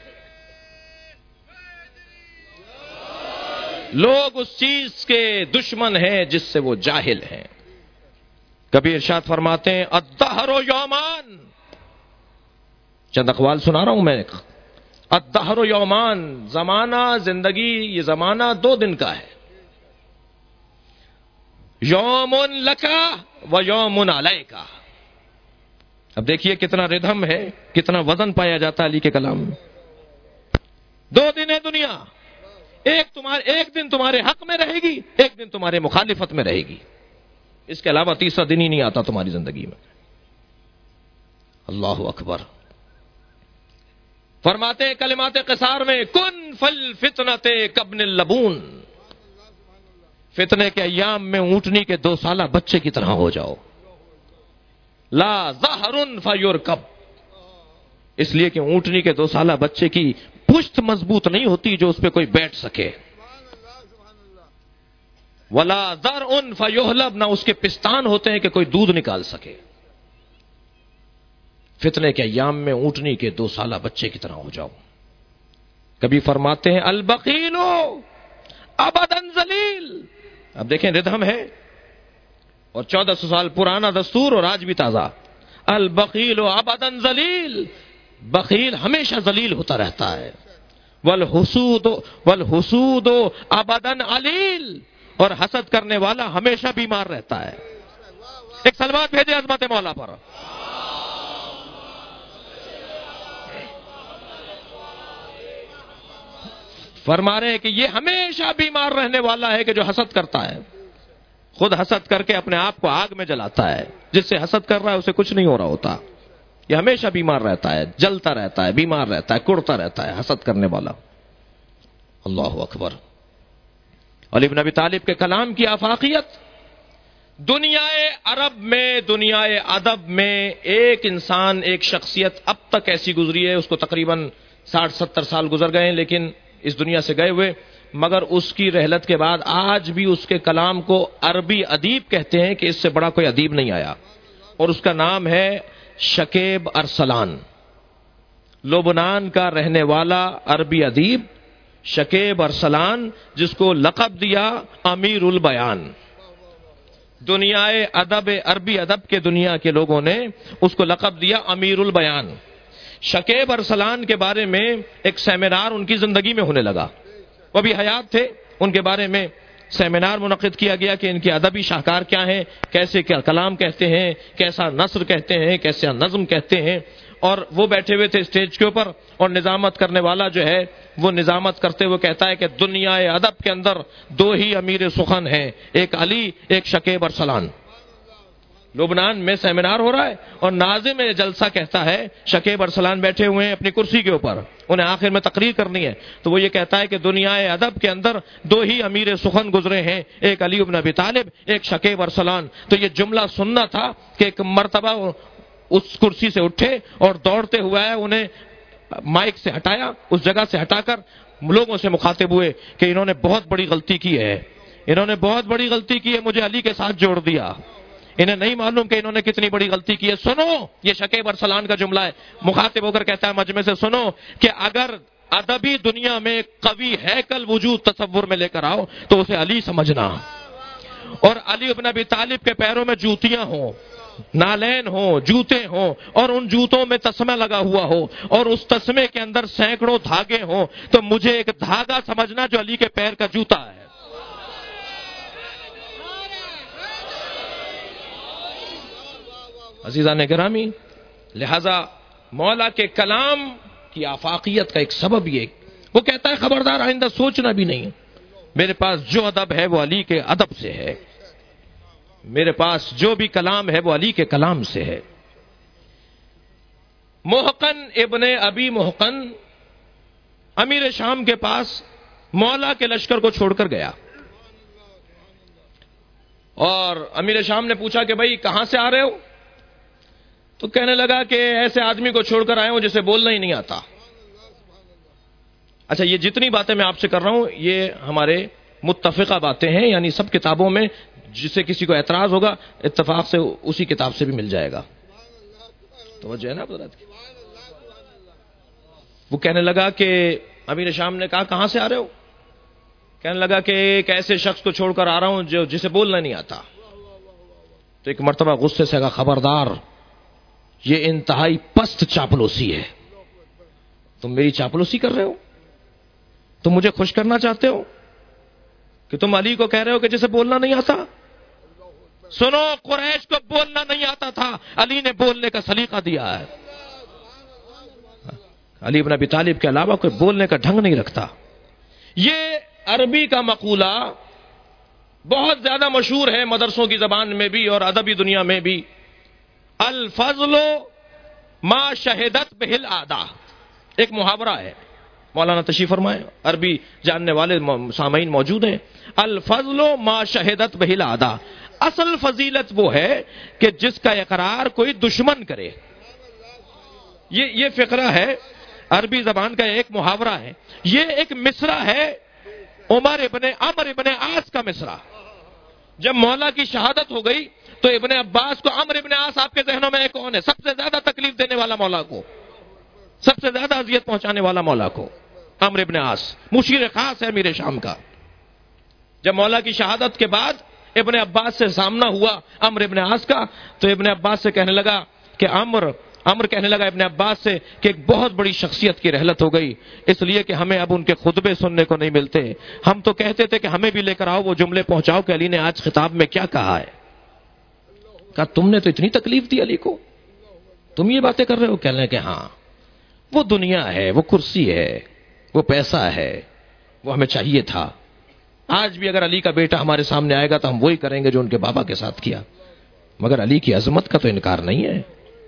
[SPEAKER 1] لوگ اس چیز کے دشمن ہیں جس سے وہ جاہل ہیں۔ کبھی ارشاد فرماتے ہیں الدہر یومان، چند اقوال سنا رہا ہوں میں، الدہر یومان، زمانہ، زندگی، یہ زمانہ دو دن کا ہے، یوم لکا و یوم علیکا۔ اب دیکھیے کتنا ردھم ہے، کتنا وزن پایا جاتا ہے علی کے کلام میں۔ دو دن ہے دنیا، ایک تمہارے ایک دن تمہارے حق میں رہے گی، ایک دن تمہارے مخالفت میں رہے گی، اس کے علاوہ تیسرا دن ہی نہیں آتا تمہاری زندگی میں۔ اللہ اکبر۔ فرماتے ہیں کلمات قصار میں کن فل فتنت کابن اللبون، فتنے کے ایام میں اونٹنی کے دو سالہ بچے کی طرح ہو جاؤ، لا ظہر فیرکب، اس لیے کہ اونٹنی کے دو سالہ بچے کی پشت مضبوط نہیں ہوتی جو اس پہ کوئی بیٹھ سکے، ولا ذرع فیحلب، نہ اس کے پستان ہوتے ہیں کہ کوئی دودھ نکال سکے۔ فتنے کے ایام میں اونٹنی کے دو سالہ بچے کی طرح ہو جاؤ۔ کبھی فرماتے ہیں البخیل ابدا ذلیل، اب دیکھیں ردھم ہے اور چودہ سو سال پرانا دستور اور آج بھی تازہ، البخیل ابدا ذلیل، بخیل ہمیشہ ذلیل ہوتا رہتا ہے، والحسود والحسود ابدا علیل، اور حسد کرنے والا ہمیشہ بیمار رہتا ہے۔ ایک سلوات بھیجے عظمت مولا پر۔ فرما رہے ہیں کہ یہ ہمیشہ بیمار رہنے والا ہے کہ جو حسد کرتا ہے، خود حسد کر کے اپنے آپ کو آگ میں جلاتا ہے، جس سے حسد کر رہا ہے اسے کچھ نہیں ہو رہا ہوتا، یہ ہمیشہ بیمار رہتا ہے، جلتا رہتا ہے، بیمار رہتا ہے، کڑتا رہتا ہے حسد کرنے والا۔ اللہ اکبر۔ علی بن ابی طالب کے کلام کی آفاقیت، دنیا عرب میں، دنیا ادب میں ایک انسان، ایک شخصیت اب تک ایسی گزری ہے، اس کو تقریباً ساٹھ ستر سال گزر گئے ہیں لیکن اس دنیا سے گئے ہوئے، مگر اس کی رحلت کے بعد آج بھی اس کے کلام کو عربی ادیب کہتے ہیں کہ اس سے بڑا کوئی ادیب نہیں آیا، اور اس کا نام ہے شکیب ارسلان، لبنان کا رہنے والا عربی ادیب شکیب ارسلان، جس کو لقب دیا امیر البیان، دنیائے ادب عربی ادب کے دنیا کے لوگوں نے اس کو لقب دیا امیر البیان۔ شکیب ارسلان کے بارے میں ایک سیمینار ان کی زندگی میں ہونے لگا، وہ بھی حیات تھے، ان کے بارے میں سیمینار منعقد کیا گیا کہ ان کے ادبی شاہکار کیا ہیں، کیسے کیا کلام کہتے ہیں، کیسا نثر کہتے ہیں، کیسا نظم کہتے ہیں، اور وہ بیٹھے ہوئے تھے اسٹیج کے اوپر، اور نظامت کرنے والا جو ہے وہ نظامت کرتے ہوئے کہتا ہے کہ دنیا ادب کے اندر دو ہی امیر سخن ہیں، ایک علی ایک شکیب ارسلان۔ لبنان میں سیمینار ہو رہا ہے اور ناظم جلسہ کہتا ہے، شکیب ارسلان بیٹھے ہوئے ہیں اپنی کرسی کے اوپر، انہیں آخر میں تقریر کرنی ہے، تو وہ یہ کہتا ہے کہ دنیا ادب کے اندر دو ہی امیر سخن گزرے ہیں، ایک علی بن ابی طالب ایک شکیب ارسلان۔ تو یہ جملہ سننا تھا کہ ایک مرتبہ اس کرسی سے اٹھے اور دوڑتے ہوئے انہیں مائک سے ہٹایا، اس جگہ سے ہٹا کر لوگوں سے مخاطب ہوئے کہ انہوں نے بہت بڑی غلطی کی ہے، انہوں نے بہت بڑی غلطی کی ہے، مجھے علی کے ساتھ جوڑ دیا، انہیں نہیں معلوم کہ انہوں نے کتنی بڑی غلطی کی ہے۔ سنو، یہ شکیب ارسلان کا جملہ ہے، مخاطب ہو کر کہتا ہے مجمع سے، سنو کہ اگر ادبی دنیا میں قوی ہیکل وجود تصور میں لے کر آؤ تو اسے علی سمجھنا، اور علی ابن ابی طالب کے پیروں میں جوتیاں ہوں، نالین ہوں، جوتے ہوں، اور ان جوتوں میں تسمہ لگا ہوا ہو، اور اس تسمے کے اندر سینکڑوں دھاگے ہوں، تو مجھے ایک دھاگا سمجھنا جو علی کے پیر کا جوتا ہے۔ عزیزان گرامی، لہذا مولا کے کلام کی آفاقیت کا ایک سبب یہ، وہ کہتا ہے خبردار آئندہ سوچنا بھی نہیں، میرے پاس جو ادب ہے وہ علی کے ادب سے ہے، میرے پاس جو بھی کلام ہے وہ علی کے کلام سے ہے۔ محقن ابن ابی محقن امیر شام کے پاس مولا کے لشکر کو چھوڑ کر گیا، اور امیر شام نے پوچھا کہ بھائی کہاں سے آ رہے ہو؟ تو کہنے لگا کہ ایسے آدمی کو چھوڑ کر آئے ہوں جسے بولنا ہی نہیں آتا۔ اچھا، یہ جتنی باتیں میں آپ سے کر رہا ہوں یہ ہمارے متفقہ باتیں ہیں، یعنی سب کتابوں میں جسے کسی کو اعتراض ہوگا اتفاق سے اسی کتاب سے بھی مل جائے گا۔ توجہ ہے نا حضرات کی؟ وہ کہنے لگا کہ امیر شام نے کہا کہاں سے آ رہے ہو؟ کہنے لگا کہ ایک ایسے شخص کو چھوڑ کر آ رہا ہوں جو جسے بولنا نہیں آتا۔ تو ایک مرتبہ غصے سے کہا خبردار، یہ انتہائی پست چاپلوسی ہے، تم میری چاپلوسی کر رہے ہو، تم مجھے خوش کرنا چاہتے ہو کہ تم علی کو کہہ رہے ہو کہ جسے بولنا نہیں آتا۔ سنو، قریش کو بولنا نہیں آتا تھا، علی نے بولنے کا سلیقہ دیا ہے۔ علی بن ابی طالب کے علاوہ کوئی بولنے کا ڈھنگ نہیں رکھتا۔ یہ عربی کا مقولہ بہت زیادہ مشہور ہے مدرسوں کی زبان میں بھی اور ادبی دنیا میں بھی، الفضل ما شہدت بہل اعداء، ایک محاورہ ہے، مولانا تشریف فرمائے، عربی جاننے والے سامعین موجود ہیں۔ الفضل ما شہدت بہل اعداء، اصل فضیلت وہ ہے کہ جس کا اقرار کوئی دشمن کرے۔ یہ یہ فقرہ ہے، عربی زبان کا ایک محاورہ ہے، یہ ایک مصرع ہے عمر ابن عمر ابن عاص کا مصرع۔ جب مولا کی شہادت ہو گئی تو ابن عباس کو عمر ابن عاص آپ کے ذہنوں میں کون ہے؟ سب سے زیادہ تکلیف دینے والا مولا کو، سب سے زیادہ اذیت پہنچانے والا مولا کو، عمر ابن عاص مشیر خاص ہے امیر شام کا۔ جب مولا کی شہادت کے بعد ابن عباس سے سامنا ہوا عمر ابن عاص کا، تو ابن عباس سے کہنے لگا کہ عمر عمر کہنے لگا ابن عباس سے کہ ایک بہت بڑی شخصیت کی رحلت ہو گئی، اس لیے کہ ہمیں اب ان کے خطبے سننے کو نہیں ملتے، ہم تو کہتے تھے کہ ہمیں بھی لے کر آؤ وہ جملے پہنچاؤ کہ علی نے آج خطاب میں کیا کہا ہے۔ کہا تم نے تو اتنی تکلیف دی علی کو، تم یہ باتیں کر رہے ہو؟ کہنے کہ ہاں، وہ دنیا ہے، وہ کرسی ہے، وہ پیسہ ہے، وہ ہمیں چاہیے تھا، آج بھی اگر علی کا بیٹا ہمارے سامنے آئے گا تو ہم وہی کریں گے جو ان کے بابا کے ساتھ کیا، مگر علی کی عظمت کا تو انکار نہیں ہے،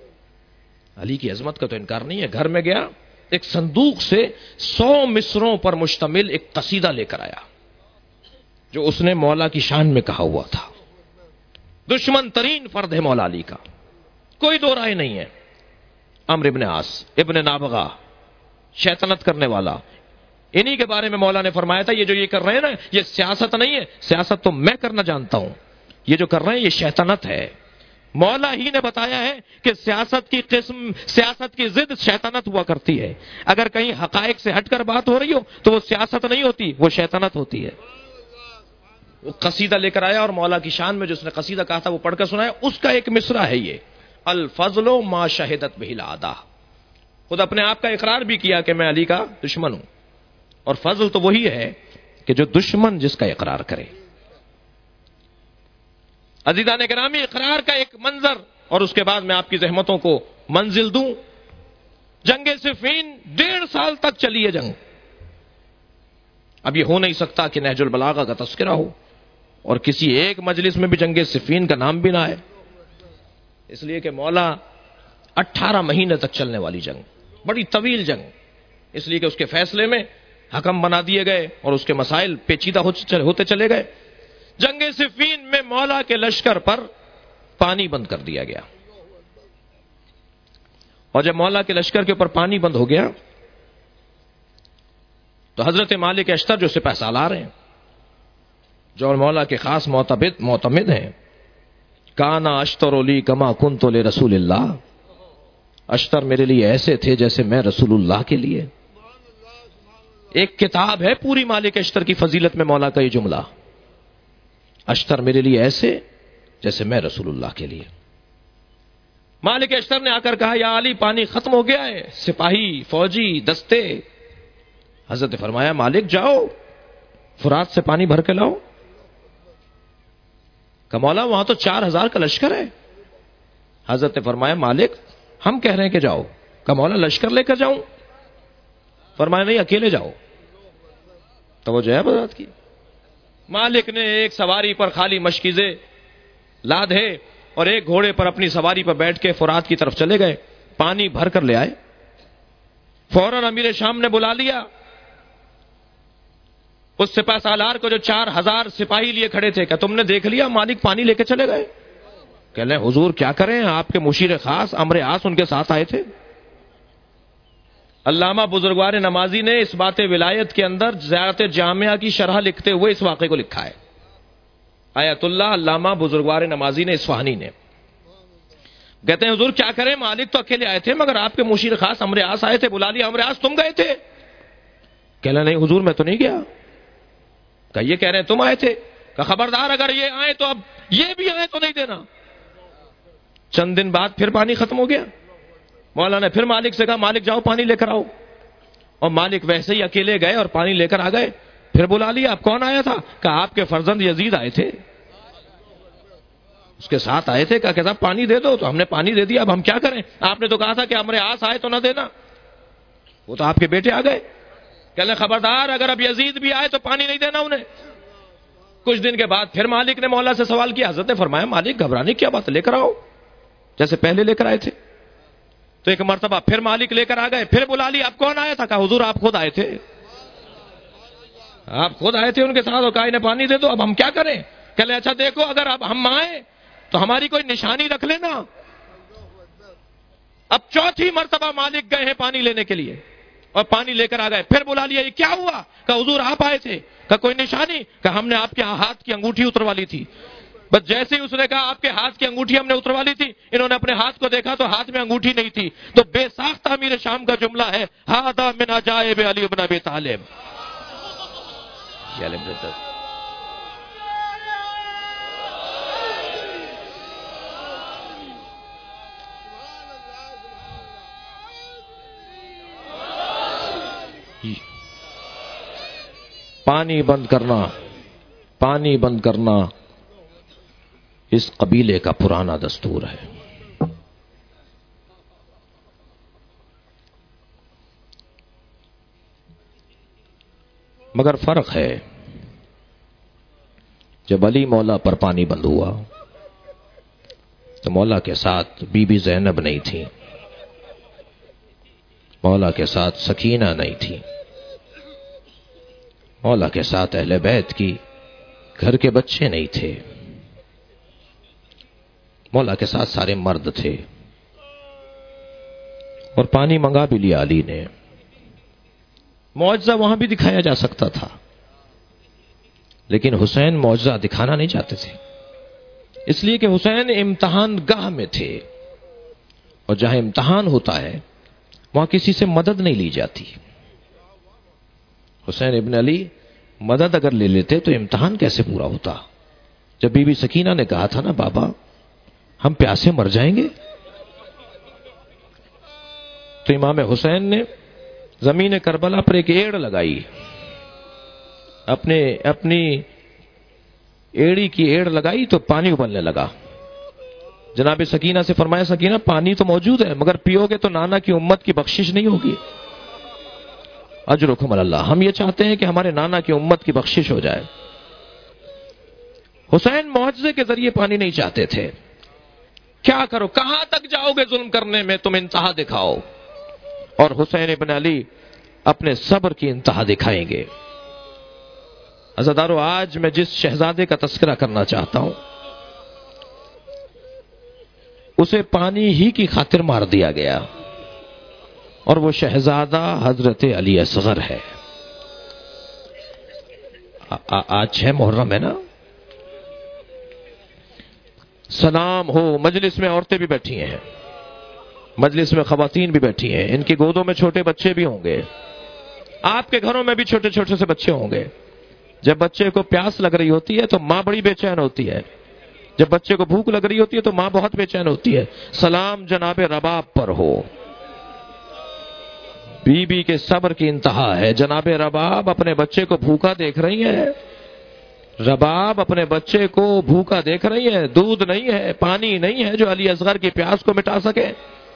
[SPEAKER 1] علی کی عظمت کا تو انکار نہیں ہے۔ گھر میں گیا، ایک صندوق سے سو مصروں پر مشتمل ایک قصیدہ لے کر آیا جو اس نے مولا کی شان میں کہا ہوا تھا۔ دشمن ترین فرد ہے مولا علی کا، کوئی دو رائے نہیں ہے۔ عمرو ابن عاص ابن نابغہ، شیطنت کرنے والا، انہی کے بارے میں مولا نے فرمایا تھا یہ جو یہ کر رہے ہیں نا یہ سیاست نہیں ہے، سیاست تو میں کرنا جانتا ہوں، یہ جو کر رہے ہیں یہ شیطنت ہے۔ مولا ہی نے بتایا ہے کہ سیاست کی قسم سیاست کی ضد شیطنت ہوا کرتی ہے، اگر کہیں حقائق سے ہٹ کر بات ہو رہی ہو تو وہ سیاست نہیں ہوتی، وہ شیطنت ہوتی ہے۔ وہ قصیدہ لے کر آیا اور مولا کی شان میں جو اس نے قصیدہ کہا تھا وہ پڑھ کر سنایا. اس کا ایک مصرع ہے یہ الفضل ما شہدت بہ الاعداء. خود اپنے آپ کا اقرار بھی کیا کہ میں علی کا دشمن ہوں, اور فضل تو وہی ہے کہ جو دشمن جس کا اقرار کرے. عزیزان گرامی, اقرار کا ایک منظر, اور اس کے بعد میں آپ کی زحمتوں کو منزل دوں. جنگ صفین ڈیڑھ سال تک چلی ہے جنگ. اب یہ ہو نہیں سکتا کہ نہج البلاغہ کا تذکرہ ہو اور کسی ایک مجلس میں بھی جنگ صفین کا نام بھی نہ آئے, اس لیے کہ مولا اٹھارہ مہینے تک چلنے والی جنگ, بڑی طویل جنگ, اس لیے کہ اس کے فیصلے میں حکم بنا دیے گئے اور اس کے مسائل پیچیدہ ہوتے چلے گئے. جنگ صفین میں مولا کے لشکر پر پانی بند کر دیا گیا, اور جب مولا کے لشکر کے اوپر پانی بند ہو گیا تو حضرت مالک اشتر جو سپہ سالار ہیں, جو مولا کے خاص معتمد معتمد ہیں, کانا اشتر لی کما کنت لرسول اللہ, اشتر میرے لیے ایسے تھے جیسے میں رسول اللہ کے لیے. ایک کتاب ہے پوری مالک اشتر کی فضیلت میں مولا کا یہ جملہ, اشتر میرے لیے ایسے جیسے میں رسول اللہ کے لیے. مالک اشتر نے آ کر کہا یا علی پانی ختم ہو گیا ہے, سپاہی فوجی دستے. حضرت نے فرمایا مالک جاؤ فرات سے پانی بھر کے لاؤ. کہ مولا وہاں تو چار ہزار کا لشکر ہے. حضرت نے فرمایا مالک ہم کہہ رہے ہیں کہ جاؤ. کہ مولا لشکر لے کر جاؤں؟ فرمایا نہیں اکیلے جاؤ. توجہ ہے بات کی. مالک نے ایک سواری پر خالی مشکیزے لادے اور ایک گھوڑے پر اپنی سواری پر بیٹھ کے فرات کی طرف چلے گئے, پانی بھر کر لے آئے. فوراً امیر شام نے بلا لیا اس سپہ سالار کو جو چار ہزار سپاہی لیے کھڑے تھے. کہ تم نے دیکھ لیا مالک پانی لے کے چلے گئے؟ کہ لیں حضور کیا کریں, آپ کے مشیر خاص امر آس ان کے ساتھ آئے تھے. علامہ بزرگوار نمازی نے اس بات ولایت کے اندر زیارت جامعہ کی شرح لکھتے ہوئے اس واقعے کو لکھا ہے. آیت اللہ علامہ بزرگوار نمازی نے اصفہانی نے, کہتے ہیں حضور کیا کریں, مالک تو اکیلے آئے تھے مگر آپ کے مشیر خاص امر آس آئے تھے, بلا لیا. امر آس تم گئے تھے؟ کہ لیں نہیں حضور میں تو نہیں گیا. کہ یہ کہہ رہے ہیں تم آئے تھے؟ کہ خبردار اگر یہ آئے تو اب یہ بھی آئے تو نہیں دینا. چند دن بعد پھر پانی ختم ہو گیا. مولا نے پھر مالک سے کہا مالک جاؤ پانی لے کر آؤ. اور مالک ویسے ہی اکیلے گئے اور پانی لے کر آ گئے. پھر بلا لیا اب کون آیا تھا؟ کہ آپ کے فرزند یزید آئے تھے, اس کے ساتھ آئے تھے. کہا صاحب پانی دے دو, تو ہم نے پانی دے دیا, اب ہم کیا کریں؟ آپ نے تو کہا تھا کہ امر آس آئے تو نہ دینا. وہ تو آپ کے بیٹے آ گئے. کہ لیں خبردار اگر اب یزید بھی آئے تو پانی نہیں دینا انہیں. کچھ دن کے بعد پھر مالک نے مولا سے سوال کیا. حضرت نے فرمایا مالک گھبرانے کی کیا بات, لے کر آؤ جیسے پہلے لے کر آئے تھے. تو ایک مرتبہ پھر مالک لے کر آ گئے, پھر بلا لی اب کون آیا تھا؟ کہا حضور آپ خود آئے تھے, آپ خود آئے تھے ان کے ساتھ, اور کہا انہیں پانی دے دو, اب ہم کیا کریں؟ کہ لیں اچھا دیکھو اگر اب ہم آئے تو ہماری کوئی نشانی رکھ لینا. اب چوتھی مرتبہ مالک گئے ہیں پانی لینے کے لیے اور پانی لے کر آ گئے. پھر بلا لیا, یہ کیا ہوا؟ کہ حضور آپ آئے تھے. کہ کوئی نشانی؟ کہ ہم نے آپ کے ہاتھ کی انگوٹھی اتروا لی تھی. بس جیسے ہی اس نے کہا آپ کے ہاتھ کی انگوٹھی ہم نے اتروا لی تھی, انہوں نے اپنے ہاتھ کو دیکھا تو ہاتھ میں انگوٹھی نہیں تھی. تو بے ساختہ امیر شام کا جملہ ہے ہذا من عجائب علی بن ابی طالب. پانی بند کرنا, پانی بند کرنا اس قبیلے کا پرانا دستور ہے. مگر فرق ہے, جب علی مولا پر پانی بند ہوا تو مولا کے ساتھ بی بی زینب نہیں تھی, مولا کے ساتھ سکینہ نہیں تھی, مولا کے ساتھ اہل بیت کی گھر کے بچے نہیں تھے, مولا کے ساتھ سارے مرد تھے. اور پانی منگا بھی لیا علی نے. معجزہ وہاں بھی دکھایا جا سکتا تھا, لیکن حسین معجزہ دکھانا نہیں چاہتے تھے, اس لیے کہ حسین امتحان گاہ میں تھے, اور جہاں امتحان ہوتا ہے وہاں کسی سے مدد نہیں لی جاتی. حسین ابن علی مدد اگر لے لیتے تو امتحان کیسے پورا ہوتا؟ جب بی بی سکینہ نے کہا تھا نا بابا ہم پیاسے مر جائیں گے، تو امام حسین نے زمین کربلا پر ایک ایڑ لگائی، اپنے اپنی ایڑی کی ایڑ لگائی تو پانی ابلنے لگا۔ جناب سکینہ سے فرمایا سکینہ پانی تو موجود ہے مگر پیو گے تو نانا کی امت کی بخشش نہیں ہوگی۔ اجرکم اللہ، ہم یہ چاہتے ہیں کہ ہمارے نانا کی امت کی بخشش ہو جائے۔ حسین معجزے کے ذریعے پانی نہیں چاہتے تھے۔ کیا کرو، کہاں تک جاؤ گے ظلم کرنے میں، تم انتہا دکھاؤ۔ اور حسین ابن علی اپنے صبر کی انتہا دکھائیں گے۔ عزیزانو، آج میں جس شہزادے کا تذکرہ کرنا چاہتا ہوں اسے پانی ہی کی خاطر مار دیا گیا، اور وہ شہزادہ حضرت علی اصغر ہے۔ آج چھ محرم ہے نا، سلام ہو، مجلس میں عورتیں بھی بیٹھی ہیں، مجلس میں خواتین بھی بیٹھی ہیں، ان کی گودوں میں چھوٹے بچے بھی ہوں گے، آپ کے گھروں میں بھی چھوٹے چھوٹے سے بچے ہوں گے۔ جب بچے کو پیاس لگ رہی ہوتی ہے تو ماں بڑی بے چین ہوتی ہے، جب بچے کو بھوک لگ رہی ہوتی ہے تو ماں بہت بے چین ہوتی ہے۔ سلام جناب رباب پر ہو، بی بی کے صبر کی انتہا ہے۔ جناب رباب اپنے بچے کو بھوکا دیکھ رہی ہیں، رباب اپنے بچے کو بھوکا دیکھ رہی ہے، دودھ نہیں ہے، پانی نہیں ہے جو علی اصغر کی پیاس کو مٹا سکے۔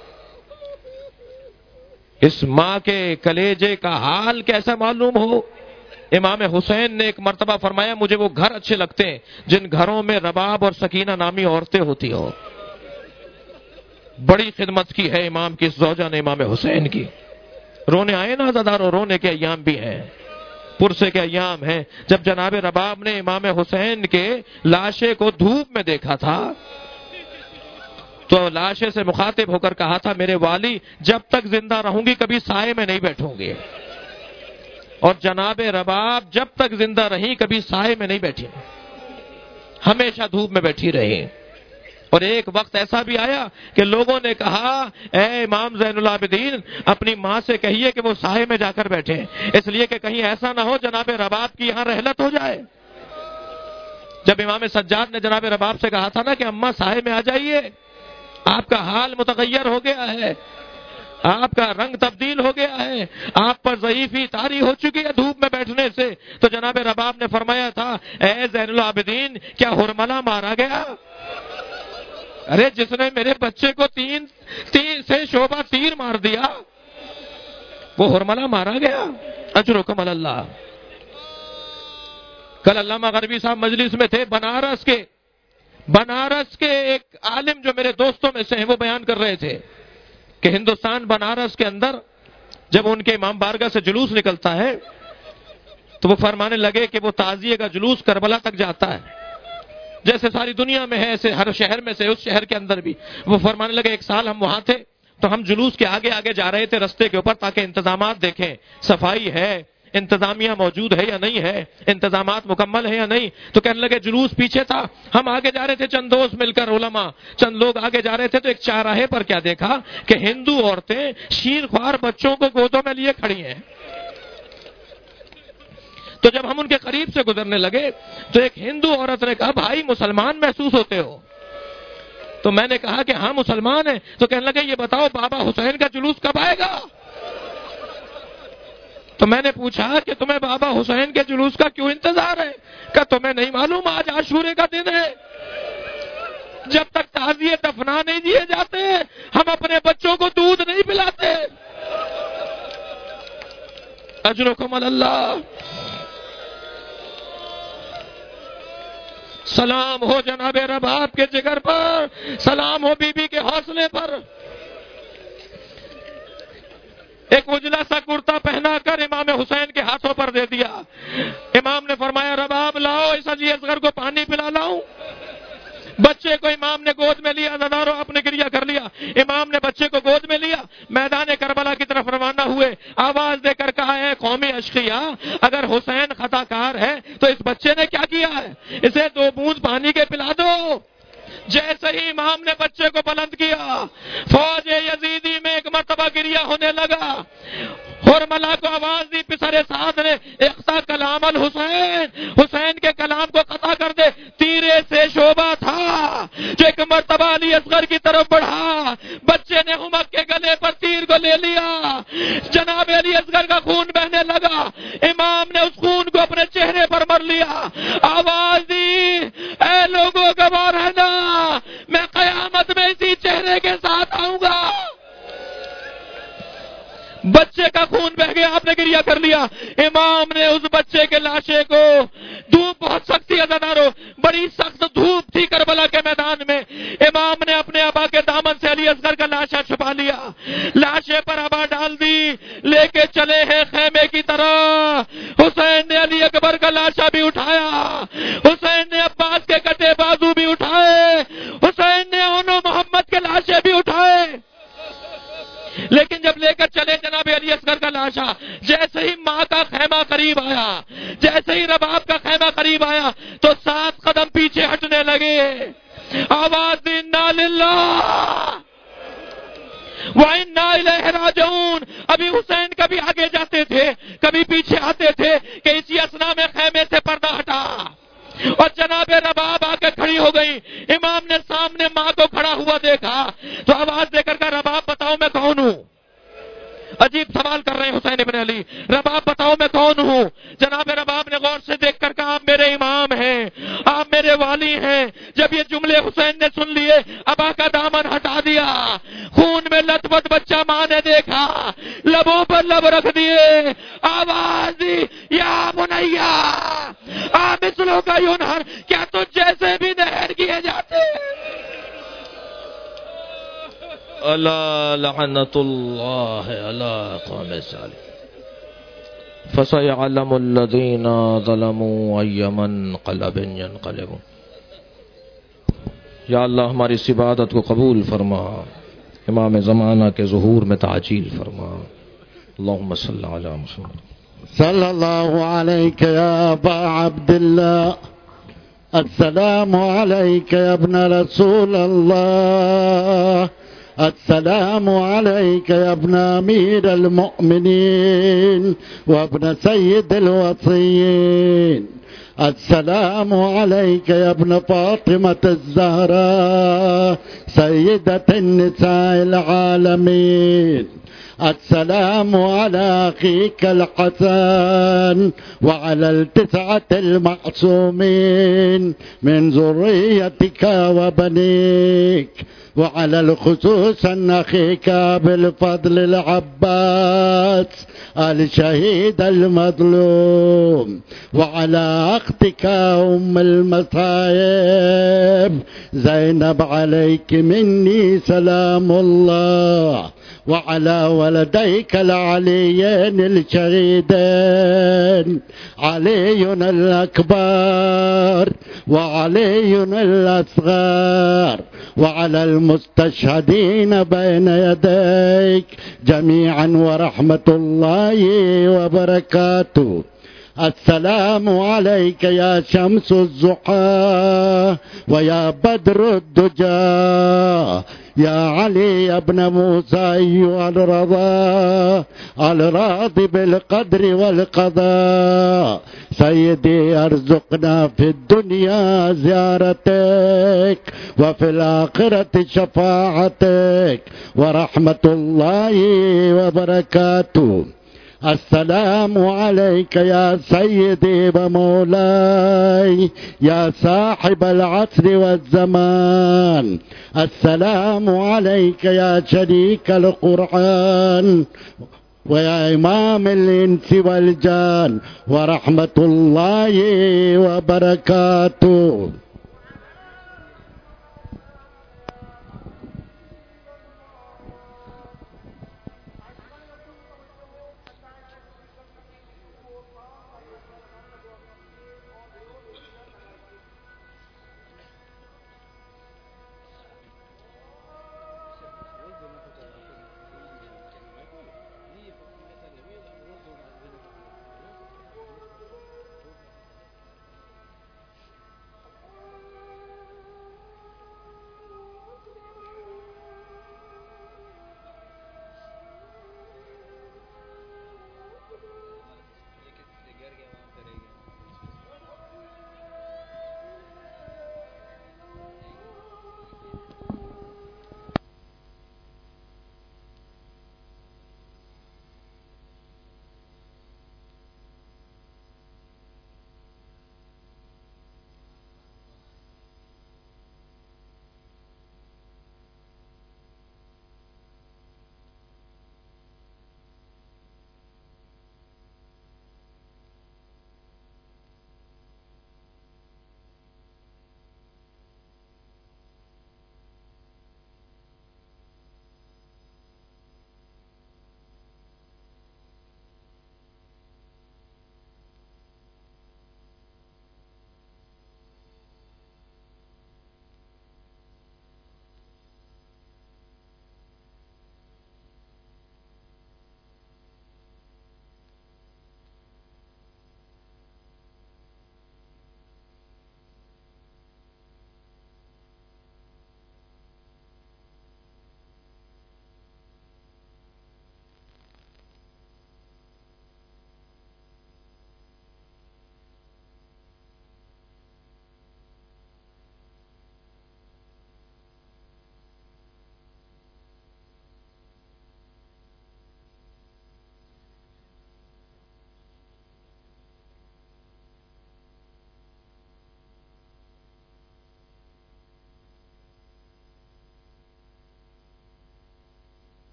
[SPEAKER 1] اس ماں کے کلیجے کا حال کیسا معلوم ہو؟ امام حسین نے ایک مرتبہ فرمایا مجھے وہ گھر اچھے لگتے ہیں جن گھروں میں رباب اور سکینہ نامی عورتیں ہوتی ہوں۔ بڑی خدمت کی ہے امام کی اس زوجہ نے امام حسین کی۔ رونے آئے نا عزادارو، رونے کے ایام بھی ہیں، پرسے کے ایام ہیں۔ جب جناب رباب نے امام حسین کے لاشے کو دھوپ میں دیکھا تھا تو لاشے سے مخاطب ہو کر کہا تھا میرے والی جب تک زندہ رہوں گی کبھی سائے میں نہیں بیٹھوں گی، اور جناب رباب جب تک زندہ رہی کبھی سائے میں نہیں بیٹھی، ہمیشہ دھوپ میں بیٹھی رہی۔ اور ایک وقت ایسا بھی آیا کہ لوگوں نے کہا اے امام زین العابدین اپنی ماں سے کہیے کہ وہ سائے میں جا کر بیٹھے، اس لیے کہ کہیں ایسا نہ ہو جناب رباب کی یہاں رحلت ہو جائے۔ جب امام سجاد نے جناب رباب سے کہا تھا نا کہ اماں سائے میں آ جائیے، آپ کا حال متغیر ہو گیا ہے، آپ کا رنگ تبدیل ہو گیا ہے، آپ پر ضعیفی طاری ہو چکی ہے دھوپ میں بیٹھنے سے، تو جناب رباب نے فرمایا تھا اے زین العابدین کیا ہرملہ مارا گیا؟ ارے جس نے میرے بچے کو تین تین سے شعبہ تیر مار دیا وہ ہرملہ مارا گیا؟ اجرکم اللہ۔ کل علامہ غربی صاحب مجلس میں تھے، بنارس کے بنارس کے ایک عالم جو میرے دوستوں میں سے ہیں وہ بیان کر رہے تھے کہ ہندوستان بنارس کے اندر جب ان کے امام بارگاہ سے جلوس نکلتا ہے تو وہ فرمانے لگے کہ وہ تعزیے کا جلوس کربلا تک جاتا ہے، جیسے ساری دنیا میں ہے ایسے ہر شہر میں سے اس شہر کے اندر بھی۔ وہ فرمانے لگے ایک سال ہم وہاں تھے تو ہم جلوس کے آگے آگے جا رہے تھے رستے کے اوپر تاکہ انتظامات دیکھیں، صفائی ہے، انتظامیہ موجود ہے یا نہیں ہے، انتظامات مکمل ہے یا نہیں۔ تو کہنے لگے جلوس پیچھے تھا، ہم آگے جا رہے تھے چند دوست مل کر علماء، چند لوگ آگے جا رہے تھے تو ایک چاراہے پر کیا دیکھا کہ ہندو عورتیں شیر خوار بچوں کو گودوں میں لیے کھڑی ہیں۔ تو جب ہم ان کے قریب سے گزرنے لگے تو ایک ہندو عورت نے کہا بھائی مسلمان محسوس ہوتے ہو؟ تو میں نے کہا کہ ہاں مسلمان ہیں۔ تو کہنے لگے یہ بتاؤ بابا حسین کا جلوس کب آئے گا؟ تو میں نے پوچھا کہ تمہیں بابا حسین کے جلوس کا کیوں انتظار ہے؟ کہ تمہیں نہیں معلوم آج عاشورے کا دن ہے، جب تک تعزیے دفنا نہیں دیے جاتے ہم اپنے بچوں کو دودھ نہیں پلاتے۔ اجرکم اللہ۔ سلام ہو جناب رباب کے جگر پر، سلام ہو بی بی کے حوصلے پر۔ ایک اجلا سا کرتا پہنا کر امام حسین کے ہاتھوں پر دے دیا۔ امام نے فرمایا رباب لاؤ اس علی اصغر کو پانی پلا لاؤں۔ بچے کو امام نے گود میں لیا، زدارو اپنے گریہ کر لیا، امام نے بچے کو گود میں لیا، میدان کربلا کی طرف روانہ ہوئے، آواز دے کر کہا ہے قومی اشقیا اگر حسین خطا کار ہے تو اس بچے نے کیا کیا ہے، اسے دو بوند پانی کے پلا دو۔ جیسے ہی امام نے بچے کو بلند کیا فوج یزیدی میں ایک مرتبہ گریہ ہونے لگا۔ ہرملہ کو آواز دی پسر سعد نے اقصا کلام کلام الحسین، حسین کے کلام کو قطع کر دے۔ تیرے سے شعبہ تھا جو ایک مرتبہ علی اصغر کی طرف بڑھا، بچے نے ہمک کے گلے پر تیر کو لے لیا، جناب علی اصغر کا خون بہنے لگا، امام نے اس خون کو اپنے چہرے پر مر لیا، آواز دی اے لوگوں گواہ رہنا، میں قیامت میں اسی چہرے کے ساتھ آؤں گا۔ بچے کا خون بہ گیا، آپ نے گریہ کر لیا۔ امام نے اس بچے کے لاشے کو، دھوپ بہت سخت تھی عزادارو، بڑی سخت دھوپ تھی کربلا کے میدان میں، امام نے اپنے ابا کے دامن سے علی اصغر کا لاشا چھپا لیا، لاشے پر ابا ڈال دی، لے کے چلے ہیں خیمے کی طرح۔ حسین نے علی اکبر کا لاشا بھی اٹھایا، حسین نے عباس کے کٹے بازو بھی اٹھائے، حسین نے انو محمد کے لاشے بھی اٹھائے، لیکن جب لے کر چلے جناب علی اصغر کا لاشا، جیسے ہی ماں کا خیمہ قریب آیا، جیسے ہی رباب کا خیمہ قریب آیا تو سات قدم پیچھے ہٹنے لگے، آواز دی انا للہ وَإِنَّا إِلَيْهِ رَاجِعُونَ۔ ابھی حسین کبھی آگے جاتے تھے، کبھی پیچھے آتے تھے کہ اسی اثنا میں خیمے سے پردہ ہٹا اور جناب رباب آ کے کھڑی ہو گئی۔ امام نے سامنے ماں کو کھڑا ہوا دیکھا تو آواز دے کر کہا رباب بتاؤ میں کون ہوں؟ عجیب سوال کر رہے ہیں حسین ابن علی، رباب بتاؤ میں کون ہوں؟ جناب رباب نے غور سے دیکھ کر کہا آپ میرے امام ہیں، آپ میرے والی ہیں۔ جب یہ جملے حسین نے سن لیے، ابا کا دامن ہٹا دیا، خون میں لت پت بچہ ماں نے دیکھا، لبوں پر لب رکھ دیے، آواز دی یا بنیا آمثلو کا ینہر، کیا تو جیسے بھی نہر کیے جاتے؟ اللہ لعنت اللہ علی قوم الظالمین۔ فسيعلم الذين ظلموا أي منقلب ينقلبون۔ یا اللہ ہماری اس عبادت کو قبول فرما، امام زمانہ کے ظہور میں تعجیل فرما۔ اللهم صل علی محمد
[SPEAKER 2] صلی اللہ علیک یا ابا عبداللہ، السلام علیک یا ابن رسول اللہ، السلام عليك يا ابن أمير المؤمنين وابن سيد الوصيين، السلام عليك يا ابن فاطمة الزهراء سيدة النساء العالمين، السلام على أخيك الحسن وعلى التسعة المعصومين من ذريتك وبنيك، وعلى الخصوص أخيك بالفضل العباس الشهيد المظلوم، وعلى أختك أم المصائب زينب عليك مني سلام الله، وعلى ولديك العليين الشهيدين علي الأكبر وعلي الأصغر، وعلى المستشهدين بين يديك جميعا ورحمة الله وبركاته. السلام عليك يا شمس الضحى ويا بدر الدجى، يا علي ابن موسى أيها الرضا الراضي بالقدر والقضاء، سيدي ارزقنا في الدنيا زيارتك وفي الآخرة شفاعتك ورحمة الله وبركاته. السلام عليك يا سيدي ومولاي يا صاحب العصر والزمان، السلام عليك يا شريك القرآن ويا إمام الإنس والجان ورحمة الله وبركاته.